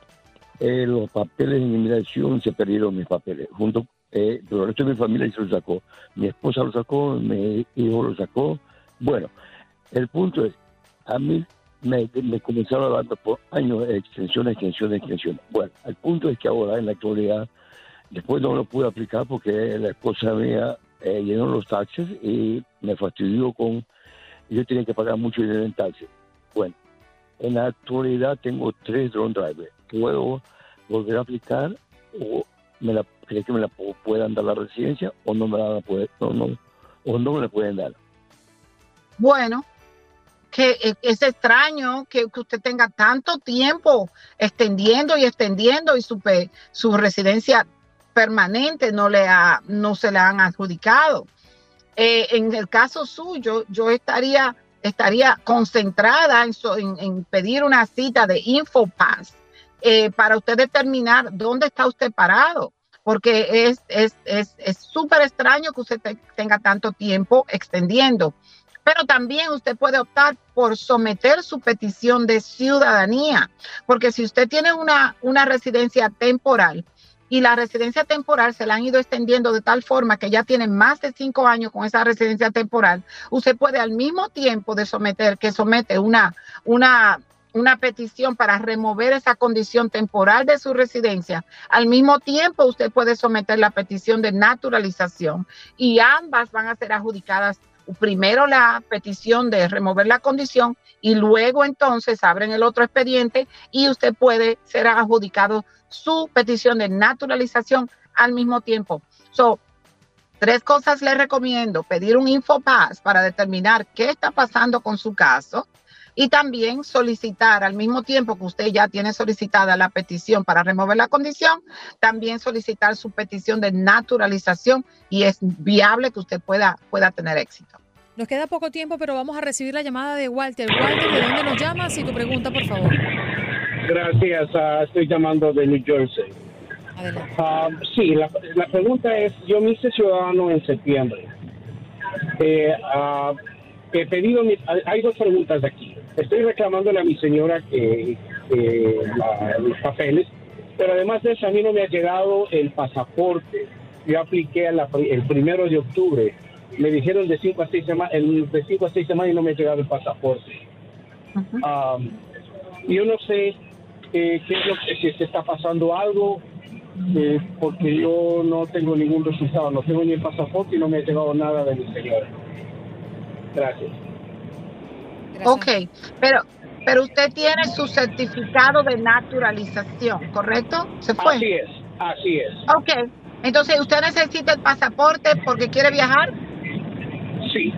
eh, los papeles de inmigración se perdieron, mis papeles, junto Eh, pero el resto de mi familia se lo sacó. Mi esposa lo sacó, mi hijo lo sacó. Bueno, el punto es, a mí me, me comenzaron a dar por años extensiones, extensiones, extensiones. Bueno, el punto es que ahora, en la actualidad, después no lo pude aplicar porque la esposa mía eh, llenó los taxes y me fastidió con... Yo tenía que pagar mucho dinero en taxes. Bueno, en la actualidad tengo tres drone drivers. ¿Puedo volver a aplicar o me la cree que me la puedan dar la residencia o no me la pueden, no, no, o no me la pueden dar? Bueno, que es extraño que, que usted tenga tanto tiempo extendiendo y extendiendo y su, su residencia permanente no le ha, no se la han adjudicado. Eh, en el caso suyo, yo estaría, estaría concentrada en, so, en, en pedir una cita de InfoPass eh, para usted determinar dónde está usted parado. Porque es es es es súper extraño que usted te, tenga tanto tiempo extendiendo. Pero también usted puede optar por someter su petición de ciudadanía. Porque si usted tiene una, una residencia temporal y la residencia temporal se la han ido extendiendo de tal forma que ya tiene más de cinco años con esa residencia temporal, usted puede al mismo tiempo de someter, que somete una, una una petición para remover esa condición temporal de su residencia, al mismo tiempo usted puede someter la petición de naturalización y ambas van a ser adjudicadas. Primero la petición de remover la condición y luego entonces abren el otro expediente y usted puede ser adjudicado su petición de naturalización al mismo tiempo. So, tres cosas le recomiendo: pedir un InfoPass para determinar qué está pasando con su caso, y también solicitar al mismo tiempo que usted ya tiene solicitada la petición para remover la condición, también solicitar su petición de naturalización, y es viable que usted pueda, pueda tener éxito. Nos queda poco tiempo, pero vamos a recibir la llamada de Walter. Walter, ¿de dónde nos llamas? Y tu pregunta, por favor. Gracias, uh, estoy llamando de New Jersey. Adelante. Uh, sí, la, la pregunta es, yo me hice ciudadano en septiembre. Eh, uh, he pedido, mi, hay dos preguntas aquí. Estoy reclamándole a mi señora que, que la, los papeles, pero además de eso a mí no me ha llegado el pasaporte. Yo apliqué a la, el primero de octubre. Me dijeron de cinco a seis semanas, de cinco a seis semanas y no me ha llegado el pasaporte. Uh-huh. Um, yo no sé eh, qué es lo que, si se está pasando algo, eh, porque yo no tengo ningún resultado, no tengo ni el pasaporte y no me ha llegado nada de mi señora. Gracias. Gracias. Ok, pero, pero usted tiene su certificado de naturalización, ¿correcto? ¿Se fue? Así es, así es. Ok, entonces usted necesita el pasaporte porque quiere viajar. Sí.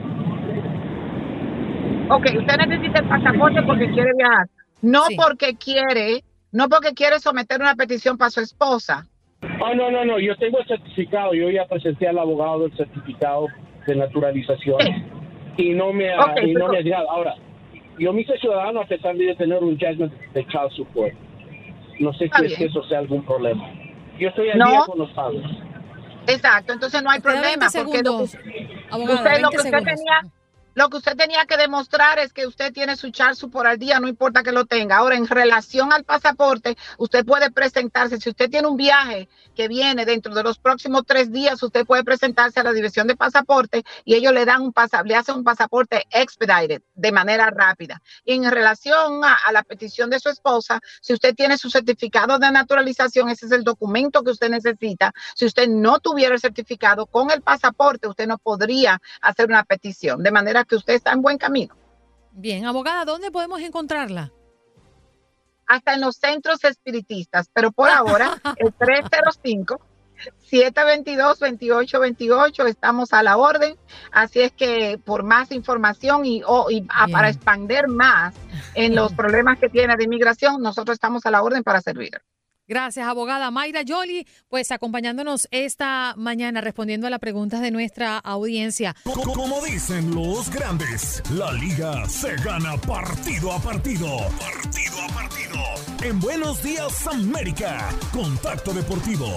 Ok, usted necesita el pasaporte porque quiere viajar, no sí. porque quiere, no porque quiere someter una petición para su esposa. Oh, no, no, no, yo tengo el certificado, yo ya presenté al abogado del certificado de naturalización. Sí. Y no me ha, okay, y no me ha llegado. Ahora, yo me hice ciudadano a pesar de tener un judgment de child support. No sé si es que eso sea algún problema. Yo estoy al no. día con los pagos. Exacto, entonces no hay problema. Porque lo, Abogada, usted, lo, veinte que usted segundos. tenía, lo que usted tenía que demostrar es que usted tiene su charsu por al día, no importa que lo tenga. Ahora, en relación al pasaporte, usted puede presentarse. Si usted tiene un viaje que viene dentro de los próximos tres días, usted puede presentarse a la dirección de pasaporte y ellos le dan un pasaporte, le hacen un pasaporte expedited de manera rápida. Y en relación a, a la petición de su esposa, si usted tiene su certificado de naturalización, ese es el documento que usted necesita. Si usted no tuviera el certificado con el pasaporte, usted no podría hacer una petición. De manera que usted está en buen camino. Bien, abogada, ¿dónde podemos encontrarla? Hasta en los centros espiritistas, pero por ahora el tres cero cinco, siete dos dos, dos ocho dos ocho, estamos a la orden, así es que por más información y, oh, y a, para expandir más en los problemas que tiene de inmigración, nosotros estamos a la orden para servir. Gracias, abogada Mayra Yoli, pues acompañándonos esta mañana respondiendo a las preguntas de nuestra audiencia. Como dicen los grandes, la liga se gana partido a partido. Partido a partido. En Buenos Días América, Contacto Deportivo.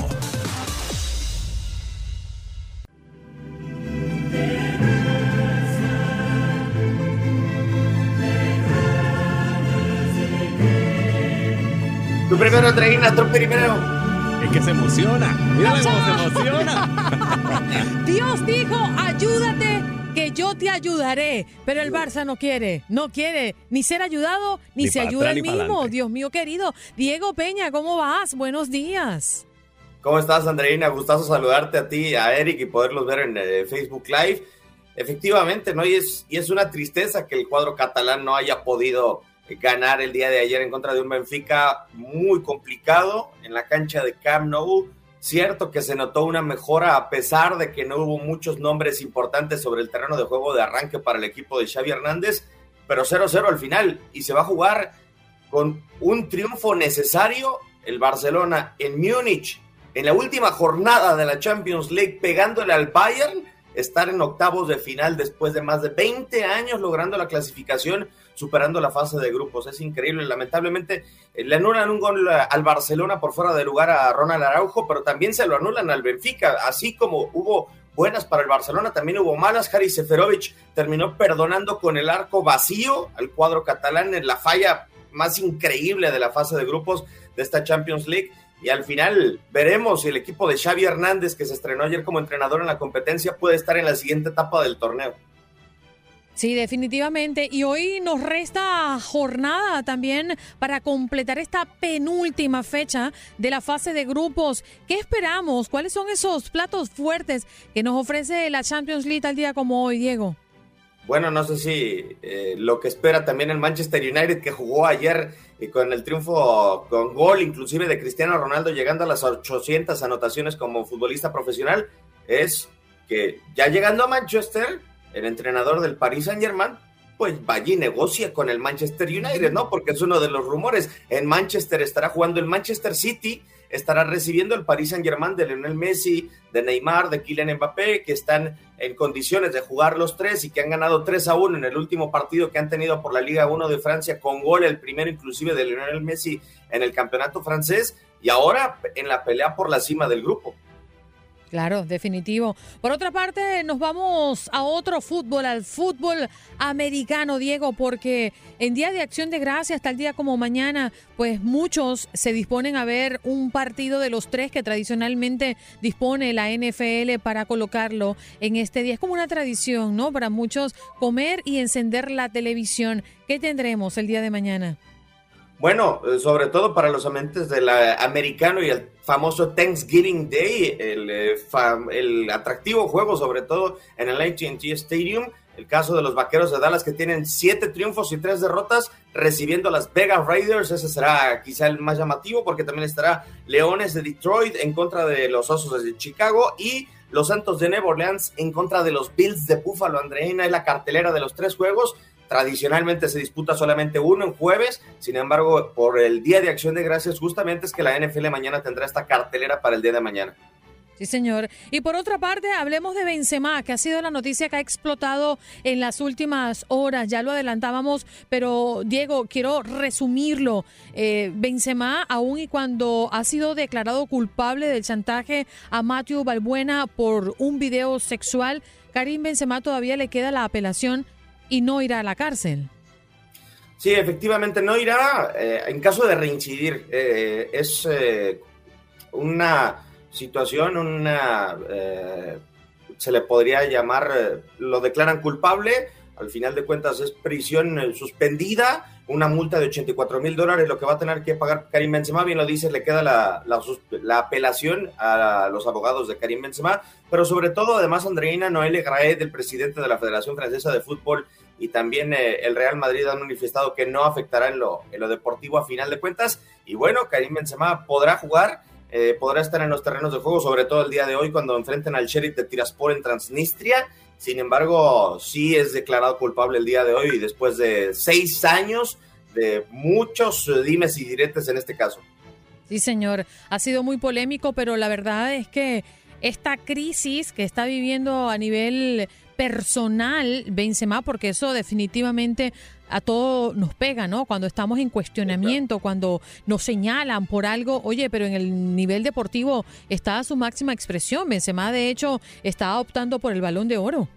Tú primero, Andreina, tú primero. Es que se emociona. Mira cómo se emociona. Dios dijo, ayúdate, que yo te ayudaré. Pero el Barça no quiere, no quiere ni ser ayudado, ni, Ni se para ayuda atrás, él ni para mismo. adelante. Dios mío querido. Diego Peña, ¿cómo vas? Buenos días. ¿Cómo estás, Andreina? Gustazo saludarte a ti, a Eric y poderlos ver en eh, Facebook Live. Efectivamente, ¿no? Y es, y es una tristeza que el cuadro catalán no haya podido ganar el día de ayer en contra de un Benfica muy complicado en la cancha de Camp Nou. Cierto que se notó una mejora a pesar de que no hubo muchos nombres importantes sobre el terreno de juego de arranque para el equipo de Xavi Hernández, pero cero cero al final y se va a jugar con un triunfo necesario el Barcelona en Múnich en la última jornada de la Champions League, pegándole al Bayern, estar en octavos de final después de más de veinte años logrando la clasificación, superando la fase de grupos. Es increíble. Lamentablemente eh, le anulan un gol al Barcelona por fuera de lugar a Ronald Araujo, pero también se lo anulan al Benfica. Así como hubo buenas para el Barcelona, también hubo malas. Haris Seferovic terminó perdonando con el arco vacío al cuadro catalán en la falla más increíble de la fase de grupos de esta Champions League. Y al final veremos si el equipo de Xavi Hernández, que se estrenó ayer como entrenador en la competencia, puede estar en la siguiente etapa del torneo. Sí, definitivamente. Y hoy nos resta jornada también para completar esta penúltima fecha de la fase de grupos. ¿Qué esperamos? ¿Cuáles son esos platos fuertes que nos ofrece la Champions League al día como hoy, Diego? Bueno, no sé si eh, lo que espera también el Manchester United, que jugó ayer eh, con el triunfo con gol inclusive de Cristiano Ronaldo, llegando a las ochocientas anotaciones como futbolista profesional, es que ya llegando a Manchester, el entrenador del Paris Saint-Germain, pues vaya y negocia con el Manchester United, ¿no? Porque es uno de los rumores. En Manchester estará jugando el Manchester City, estará recibiendo el Paris Saint-Germain de Lionel Messi, de Neymar, de Kylian Mbappé, que están en condiciones de jugar los tres y que han ganado tres a uno en el último partido que han tenido por la Liga uno de Francia, con gol, el primero inclusive de Lionel Messi en el campeonato francés, y ahora en la pelea por la cima del grupo. Claro, definitivo. Por otra parte, nos vamos a otro fútbol, al fútbol americano, Diego, porque en Día de Acción de Gracias, tal día como mañana, pues muchos se disponen a ver un partido de los tres que tradicionalmente dispone la N F L para colocarlo en este día. Es como una tradición, ¿no? Para muchos comer y encender la televisión. ¿Qué tendremos el día de mañana? Bueno, sobre todo para los amantes del americano y el famoso Thanksgiving Day, el, el atractivo juego sobre todo en el A T and T Stadium, el caso de los Vaqueros de Dallas, que tienen siete triunfos y tres derrotas recibiendo a las Vegas Raiders. Ese será quizá el más llamativo, porque también estará Leones de Detroit en contra de los Osos de Chicago y los Santos de Nueva Orleans en contra de los Bills de Buffalo. Andreina, es la cartelera de los tres juegos. Tradicionalmente se disputa solamente uno en jueves, sin embargo, por el Día de Acción de Gracias, justamente es que la N F L mañana tendrá esta cartelera para el día de mañana. Sí, señor. Y por otra parte, hablemos de Benzema, que ha sido la noticia que ha explotado en las últimas horas. Ya lo adelantábamos, pero Diego, quiero resumirlo. Eh, Benzema, aun y cuando ha sido declarado culpable del chantaje a Mathieu Valbuena por un video sexual, Karim Benzema todavía le queda la apelación y no irá a la cárcel. Sí, efectivamente no irá eh, en caso de reincidir. Eh, es eh, una situación, una eh, se le podría llamar, eh, lo declaran culpable, al final de cuentas es prisión eh, suspendida, una multa de ochenta y cuatro mil dólares, lo que va a tener que pagar Karim Benzema, bien lo dice, le queda la, la, la apelación a los abogados de Karim Benzema, pero sobre todo, además, Andreina, Noel Le Graët, el presidente de la Federación Francesa de Fútbol, y también eh, el Real Madrid han manifestado que no afectará en lo, en lo deportivo a final de cuentas, y bueno, Karim Benzema podrá jugar, Eh, podrá estar en los terrenos de juego, sobre todo el día de hoy cuando enfrenten al Sheriff de Tiraspol en Transnistria. Sin embargo, sí es declarado culpable el día de hoy y después de seis años de muchos dimes y diretes en este caso. Sí, señor, ha sido muy polémico, pero la verdad es que esta crisis que está viviendo a nivel personal Benzema, porque eso definitivamente a todos nos pega, ¿no? Cuando estamos en cuestionamiento, cuando nos señalan por algo, oye, pero en el nivel deportivo está a su máxima expresión. Benzema, de hecho, está optando por el Balón de Oro.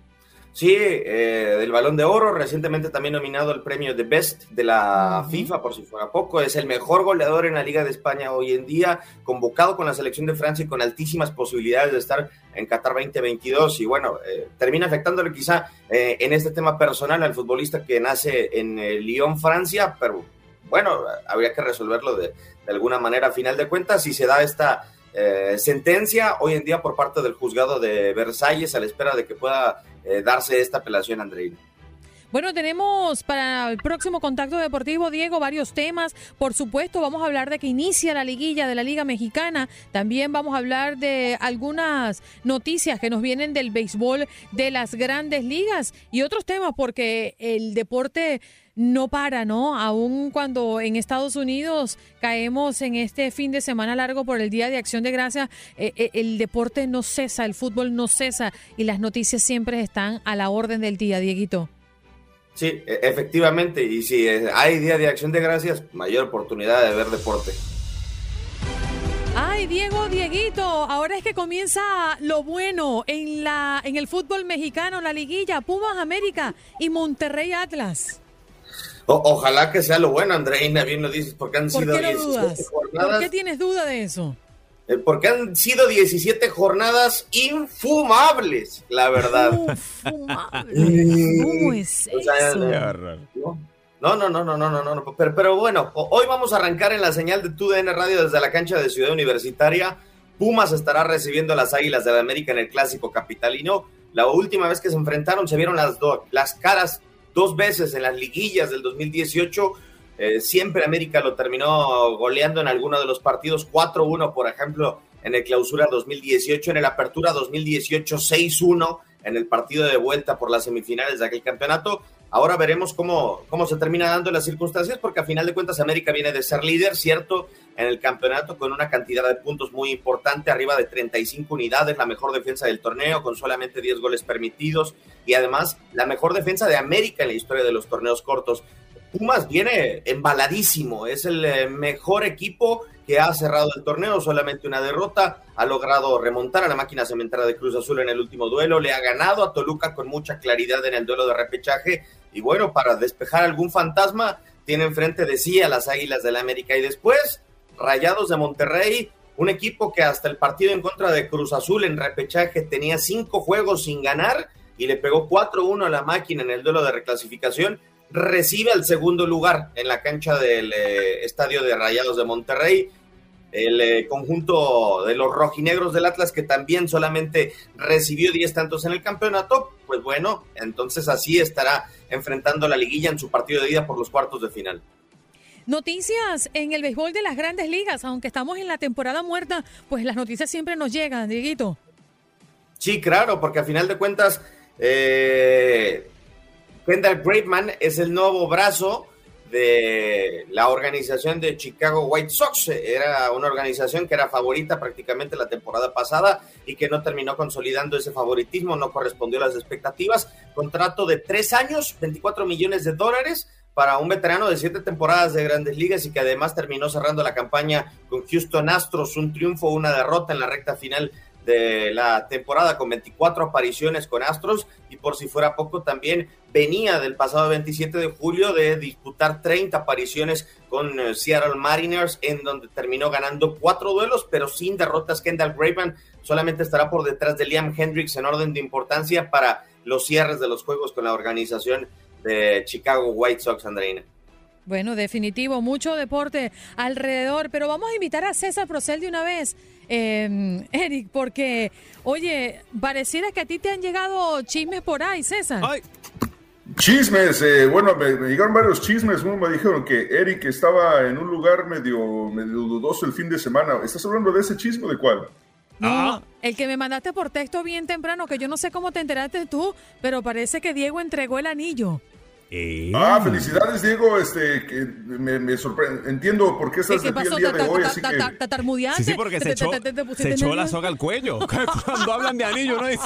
Sí, eh, del Balón de Oro, recientemente también nominado al premio The Best de la uh-huh. FIFA, por si fuera poco, es el mejor goleador en la Liga de España hoy en día, convocado con la selección de Francia y con altísimas posibilidades de estar en Qatar veinte veintidós, y bueno, eh, termina afectándole quizá eh, en este tema personal al futbolista que nace en eh, Lyon, Francia, pero bueno, habría que resolverlo de, de alguna manera a final de cuentas, si se da esta eh, sentencia hoy en día por parte del juzgado de Versalles a la espera de que pueda Eh, darse esta apelación, Andreina. Bueno, tenemos para el próximo Contacto Deportivo, Diego, varios temas. Por supuesto, vamos a hablar de que inicia la liguilla de la Liga Mexicana. También vamos a hablar de algunas noticias que nos vienen del béisbol de las grandes ligas y otros temas, porque el deporte no para, ¿no? Aún cuando en Estados Unidos caemos en este fin de semana largo por el Día de Acción de Gracias, eh, eh, el deporte no cesa, el fútbol no cesa y las noticias siempre están a la orden del día, Dieguito. Sí, efectivamente, y si hay Día de Acción de Gracias, mayor oportunidad de ver deporte. Ay, Diego, Dieguito, ahora es que comienza lo bueno en la en el fútbol mexicano, la liguilla, Pumas América y Monterrey Atlas. O, ojalá que sea lo bueno, Andreina, bien lo dices, porque han ¿Por sido qué lo diecisiete dudas? jornadas. ¿Por qué tienes duda de eso? Eh, porque han sido diecisiete jornadas infumables, la verdad. Infumables. ¿Cómo es eso? O sea, no, no, no, no, no, no, no, pero, pero bueno, hoy vamos a arrancar en la señal de T U D N Radio desde la cancha de Ciudad Universitaria. Pumas estará recibiendo a las Águilas de la América en el Clásico Capitalino. La última vez que se enfrentaron se vieron las, do- las caras dos veces en las liguillas del dos mil dieciocho. Eh, siempre América lo terminó goleando en alguno de los partidos, cuatro uno, por ejemplo, en el Clausura dos mil dieciocho, en el Apertura dos mil dieciocho, seis uno, en el partido de vuelta por las semifinales de aquel campeonato. Ahora veremos cómo, cómo se termina dando las circunstancias, porque a final de cuentas América viene de ser líder, cierto, en el campeonato con una cantidad de puntos muy importante, arriba de treinta y cinco unidades, la mejor defensa del torneo, con solamente diez goles permitidos, y además la mejor defensa de América en la historia de los torneos cortos. Pumas viene embaladísimo, es el mejor equipo que ha cerrado el torneo, solamente una derrota, ha logrado remontar a la máquina cementera de Cruz Azul en el último duelo, le ha ganado a Toluca con mucha claridad en el duelo de repechaje, y bueno, para despejar algún fantasma, tiene enfrente de sí a las Águilas del la América, y después, Rayados de Monterrey, un equipo que hasta el partido en contra de Cruz Azul en repechaje tenía cinco juegos sin ganar, y le pegó cuatro uno a la máquina en el duelo de reclasificación, recibe al segundo lugar en la cancha del eh, estadio de Rayados de Monterrey, el eh, conjunto de los rojinegros del Atlas, que también solamente recibió diez tantos en el campeonato. Pues bueno, entonces así estará enfrentando la liguilla en su partido de ida por los cuartos de final. Noticias en el béisbol de las grandes ligas, aunque estamos en la temporada muerta, pues las noticias siempre nos llegan, Dieguito. Sí, claro, porque a final de cuentas eh, Kendall Graveman es el nuevo brazo de la organización de Chicago White Sox. Era una organización que era favorita prácticamente la temporada pasada y que no terminó consolidando ese favoritismo, no correspondió a las expectativas. Contrato de tres años, veinticuatro millones de dólares para un veterano de siete temporadas de Grandes Ligas y que además terminó cerrando la campaña con Houston Astros, un triunfo, una derrota en la recta final de la temporada con veinticuatro apariciones con Astros, y por si fuera poco también venía del pasado veintisiete de julio de disputar treinta apariciones con uh, Seattle Mariners, en donde terminó ganando cuatro duelos pero sin derrotas. Kendall Graveman solamente estará por detrás de Liam Hendricks en orden de importancia para los cierres de los juegos con la organización de Chicago White Sox, Andreina. Bueno, definitivo, mucho deporte alrededor, pero vamos a invitar a César Procel de una vez, eh, Eric, porque, oye, pareciera que a ti te han llegado chismes por ahí, César. Ay. Chismes, eh, bueno, me, me llegaron varios chismes. Uno me dijeron que Eric estaba en un lugar medio, medio dudoso el fin de semana. ¿Estás hablando de ese chisme o de cuál? No, ah. el que me mandaste por texto bien temprano, que yo no sé cómo te enteraste tú, pero parece que Diego entregó el anillo. Eh. Ah, felicidades, Diego. Este, que me, me sorprende. Entiendo por qué estás ¿Qué aquí pasó? el día de hoy, así que... ¿Tatarmudeaste? Sí, sí, porque se echó, se echó la soga al cuello. Cuando hablan de anillo, no dice...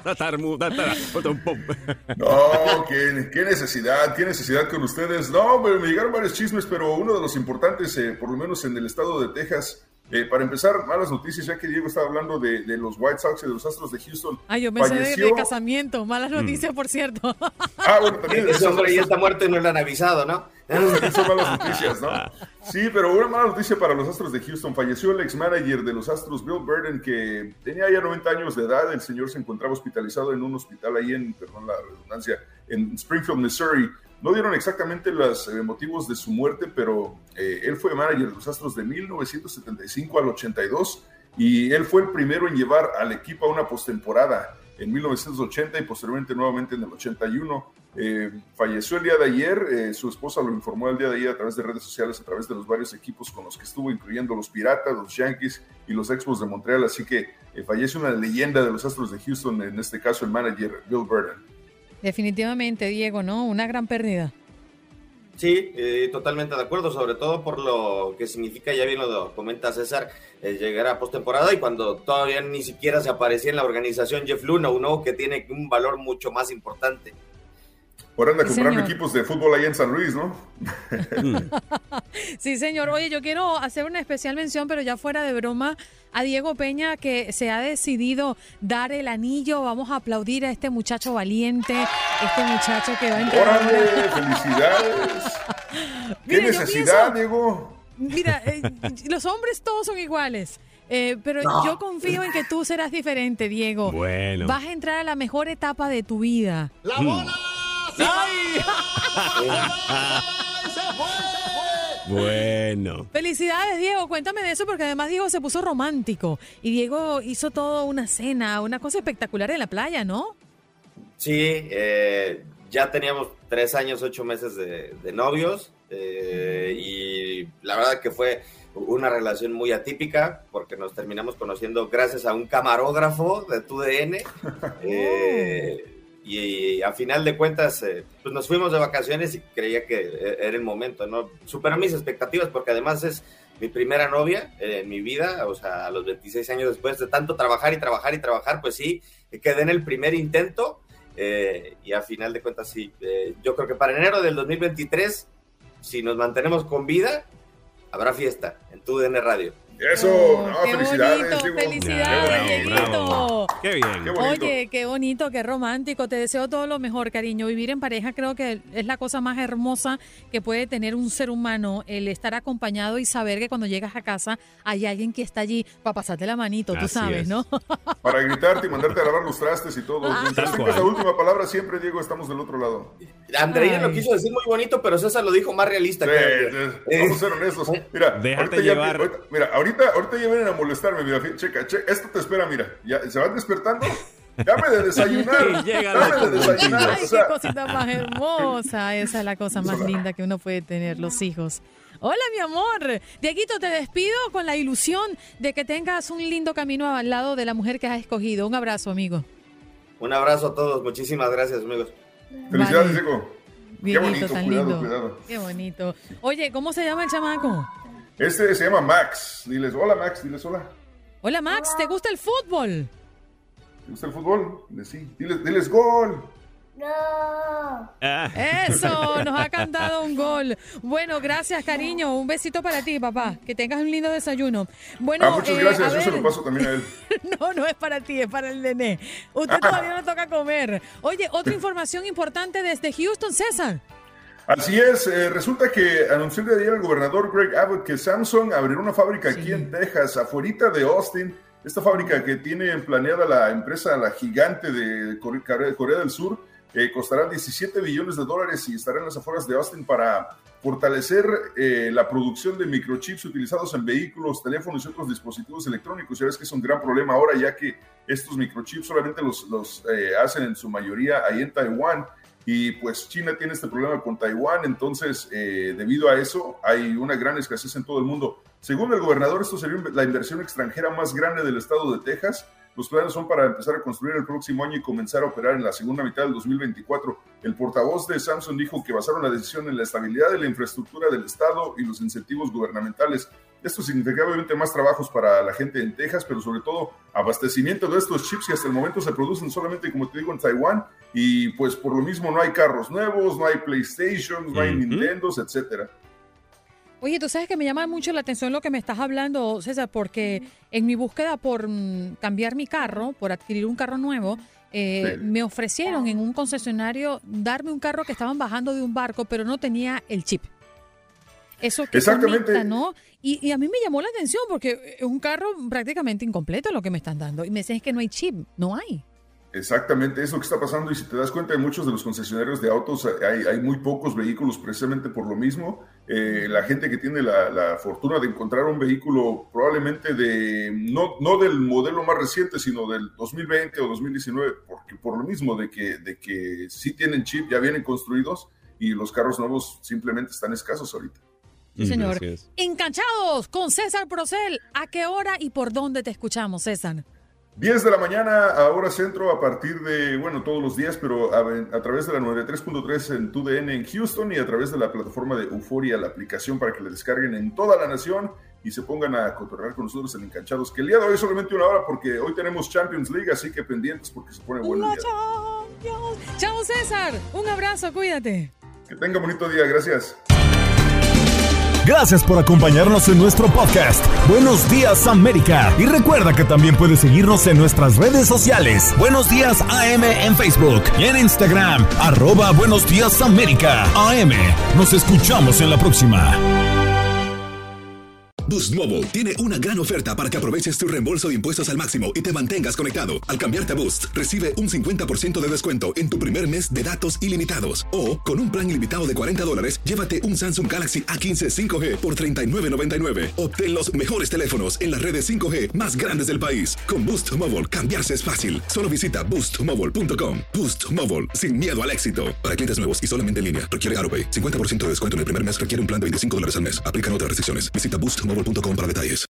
No, ¿qué, qué necesidad, qué necesidad con ustedes. No, me, me llegaron varios chismes, pero uno de los importantes, eh, por lo menos en el estado de Texas... Eh, para empezar, malas noticias, ya que Diego estaba hablando de, de los White Sox y de los Astros de Houston. Ay, yo pensé de, de casamiento. Malas noticias, mm. por cierto. Ah, bueno, también. Ese hombre ya está muerto y no le han avisado, ¿no? Son malas noticias, ¿no? Sí, pero una mala noticia para los Astros de Houston. Falleció el ex-manager de los Astros, Bill Burden, que tenía ya noventa años de edad. El señor se encontraba hospitalizado en un hospital ahí en, perdón la redundancia, en Springfield, Missouri. No dieron exactamente los eh, motivos de su muerte, pero eh, él fue manager de los Astros de mil novecientos setenta y cinco al ochenta y dos y él fue el primero en llevar al equipo a una postemporada en mil novecientos ochenta y posteriormente nuevamente en el ochenta y uno. Eh, falleció el día de ayer, eh, su esposa lo informó el día de ayer a través de redes sociales, a través de los varios equipos con los que estuvo, incluyendo los Piratas, los Yankees y los Expos de Montreal, así que eh, fallece una leyenda de los Astros de Houston, en este caso el manager Bill Burden. Definitivamente, Diego, ¿no? Una gran pérdida. Sí, eh, totalmente de acuerdo, sobre todo por lo que significa, ya bien lo comenta César, eh, llegar a postemporada y cuando todavía ni siquiera se aparecía en la organización Jeff Luhnow, uno que tiene un valor mucho más importante. Ahora anda Sí, comprando señor. equipos de fútbol allá en San Luis, ¿no? Sí, señor. Oye, yo quiero hacer una especial mención, pero ya fuera de broma, a Diego Peña, que se ha decidido dar el anillo. Vamos a aplaudir a este muchacho valiente, este muchacho que va a entrar. ¡Órale! ¡Felicidades! ¿Qué Mira, yo necesidad, pienso- Diego? Mira, eh, los hombres todos son iguales. Eh, pero No. yo confío en que tú serás diferente, Diego. Bueno. Vas a entrar a la mejor etapa de tu vida. ¡La bola! Bueno. Felicidades, Diego. Cuéntame de eso porque además Diego se puso romántico y Diego hizo todo una cena, una cosa espectacular en la playa, ¿no? Sí, eh, ya teníamos tres años, ocho meses de, de novios eh, y la verdad que fue una relación muy atípica porque nos terminamos conociendo gracias a un camarógrafo de T U D N eh, y a final de cuentas eh, pues nos fuimos de vacaciones y creía que era el momento, ¿no? Superó mis expectativas porque además es mi primera novia eh, en mi vida, o sea, a los veintiséis años después de tanto trabajar y trabajar y trabajar, pues sí, quedé en el primer intento. Eh, y a final de cuentas sí, eh, yo creo que para enero del dos mil veintitrés, si nos mantenemos con vida, habrá fiesta en tu D N Radio. Eso, Oh, no, qué felicidades, bonito, Diego. felicidades, Dieguito. Qué bien. Qué bonito. Oye, qué bonito, qué romántico. Te deseo todo lo mejor, cariño. Vivir en pareja creo que es la cosa más hermosa que puede tener un ser humano, el estar acompañado y saber que cuando llegas a casa hay alguien que está allí para pasarte la manito, tú Así sabes, es. ¿no? Para gritarte y mandarte a lavar los trastes y todo. Ah. Mientras Tal tengas la cual. última palabra, siempre, Diego, estamos del otro lado. Andreina Ay. lo quiso decir muy bonito, pero César lo dijo más realista. Sí, creo yo. sí, vamos a ser honestos. Mira, Déjate ahorita ya, llevar. ahorita- mira, ahorita, ahorita ya vienen a molestarme. Mira, fi- checa, checa, esto te espera, mira. Ya, ¿se van despertando? Dame de desayunar. Y llega la Dame de desayunar. Ay, o sea, qué cosita más hermosa. Esa es la cosa más linda que uno puede tener, los hijos. Hola, mi amor. Dieguito, te despido con la ilusión de que tengas un lindo camino al lado de la mujer que has escogido. Un abrazo, amigo. Un abrazo a todos, muchísimas gracias, amigos. felicidades, Vale. Diego. Viejito, Qué bonito, tan cuidado, lindo. cuidado. Qué bonito. Oye, ¿cómo se llama el chamaco? Este se llama Max. Diles, hola Max, diles hola. Hola Max, ¿te gusta el fútbol? ¿Te gusta el fútbol? Diles sí. Diles, diles gol. No. Eso, nos ha cantado un gol. Bueno, gracias, cariño. Un besito para ti, papá. Que tengas un lindo desayuno. Bueno, ah, muchas eh, gracias, a yo se ver. lo paso también a él. No, no es para ti, es para el nené. Usted Ah. todavía no toca comer. Oye, otra información importante desde Houston, César. Así es, eh, resulta que anunció el día de ayer el gobernador Greg Abbott que Samsung abrirá una fábrica aquí en Texas, afuerita de Austin. Esta fábrica que tiene planeada la empresa, la gigante de Core- Corea, Corea del Sur, eh, costará diecisiete billones de dólares y estará en las afueras de Austin para fortalecer eh, la producción de microchips utilizados en vehículos, teléfonos y otros dispositivos electrónicos. Ya ves que es un gran problema ahora, ya que estos microchips solamente los, los eh, hacen en su mayoría ahí en Taiwán. Y pues China tiene este problema con Taiwán, entonces eh, debido a eso hay una gran escasez en todo el mundo. Según el gobernador, esto sería la inversión extranjera más grande del estado de Texas. Los planes son para empezar a construir el próximo año y comenzar a operar en la segunda mitad del dos mil veinticuatro. El portavoz de Samsung dijo que basaron la decisión en la estabilidad de la infraestructura del estado y los incentivos gubernamentales. Esto significa obviamente más trabajos para la gente en Texas, pero sobre todo abastecimiento de estos chips que hasta el momento se producen solamente, como te digo, en Taiwán. Y pues por lo mismo no hay carros nuevos, no hay PlayStation, no hay Ujú. Nintendos, etcétera. Oye, tú sabes que me llama mucho la atención lo que me estás hablando, César, porque en mi búsqueda por mm, cambiar mi carro, por adquirir un carro nuevo, eh, Sí. me ofrecieron en un concesionario darme un carro que estaban bajando de un barco, pero no tenía el chip. Eso que Exactamente. comenta, ¿no? Y, y a mí me llamó la atención porque es un carro prácticamente incompleto lo que me están dando. Y me dicen es que no hay chip, no hay. Exactamente, es lo que está pasando y si te das cuenta en muchos de los concesionarios de autos hay, hay muy pocos vehículos precisamente por lo mismo. Eh, la gente que tiene la, la fortuna de encontrar un vehículo probablemente de no, no del modelo más reciente, sino del dos mil veinte o dos mil diecinueve, porque por lo mismo de que, de que sí tienen chip, ya vienen construidos y los carros nuevos simplemente están escasos ahorita. Sí, señor. Así es. Enganchados con César Procel. ¿A qué hora y por dónde te escuchamos, César? diez de la mañana a hora centro a partir de, bueno, todos los días, pero a, a través de la noventa y tres punto tres en tu D N en Houston y a través de la plataforma de Euforia, la aplicación para que la descarguen en toda la nación y se pongan a cotorrear con nosotros en Enganchados, que el día de hoy es solamente una hora porque hoy tenemos Champions League, así que pendientes porque se pone bueno el La día. Champions. Chao, César. Un abrazo, cuídate. Que tenga bonito día, gracias. Gracias por acompañarnos en nuestro podcast. Buenos Días América. Y recuerda que también puedes seguirnos en nuestras redes sociales. Buenos Días A M en Facebook y en Instagram. Arroba Buenos Días América. A M. Nos escuchamos en la próxima. Boost Mobile tiene una gran oferta para que aproveches tu reembolso de impuestos al máximo y te mantengas conectado. Al cambiarte a Boost, recibe un cincuenta por ciento de descuento en tu primer mes de datos ilimitados. O, con un plan ilimitado de cuarenta dólares, llévate un Samsung Galaxy A quince cinco G por treinta y nueve noventa y nueve. Obtén los mejores teléfonos en las redes cinco G más grandes del país. Con Boost Mobile, cambiarse es fácil. Solo visita boost mobile punto com. Boost Mobile, sin miedo al éxito. Para clientes nuevos y solamente en línea, requiere AutoPay. cincuenta por ciento de descuento en el primer mes requiere un plan de veinticinco dólares al mes. Aplican otras restricciones. Visita boost mobile punto com para detalles.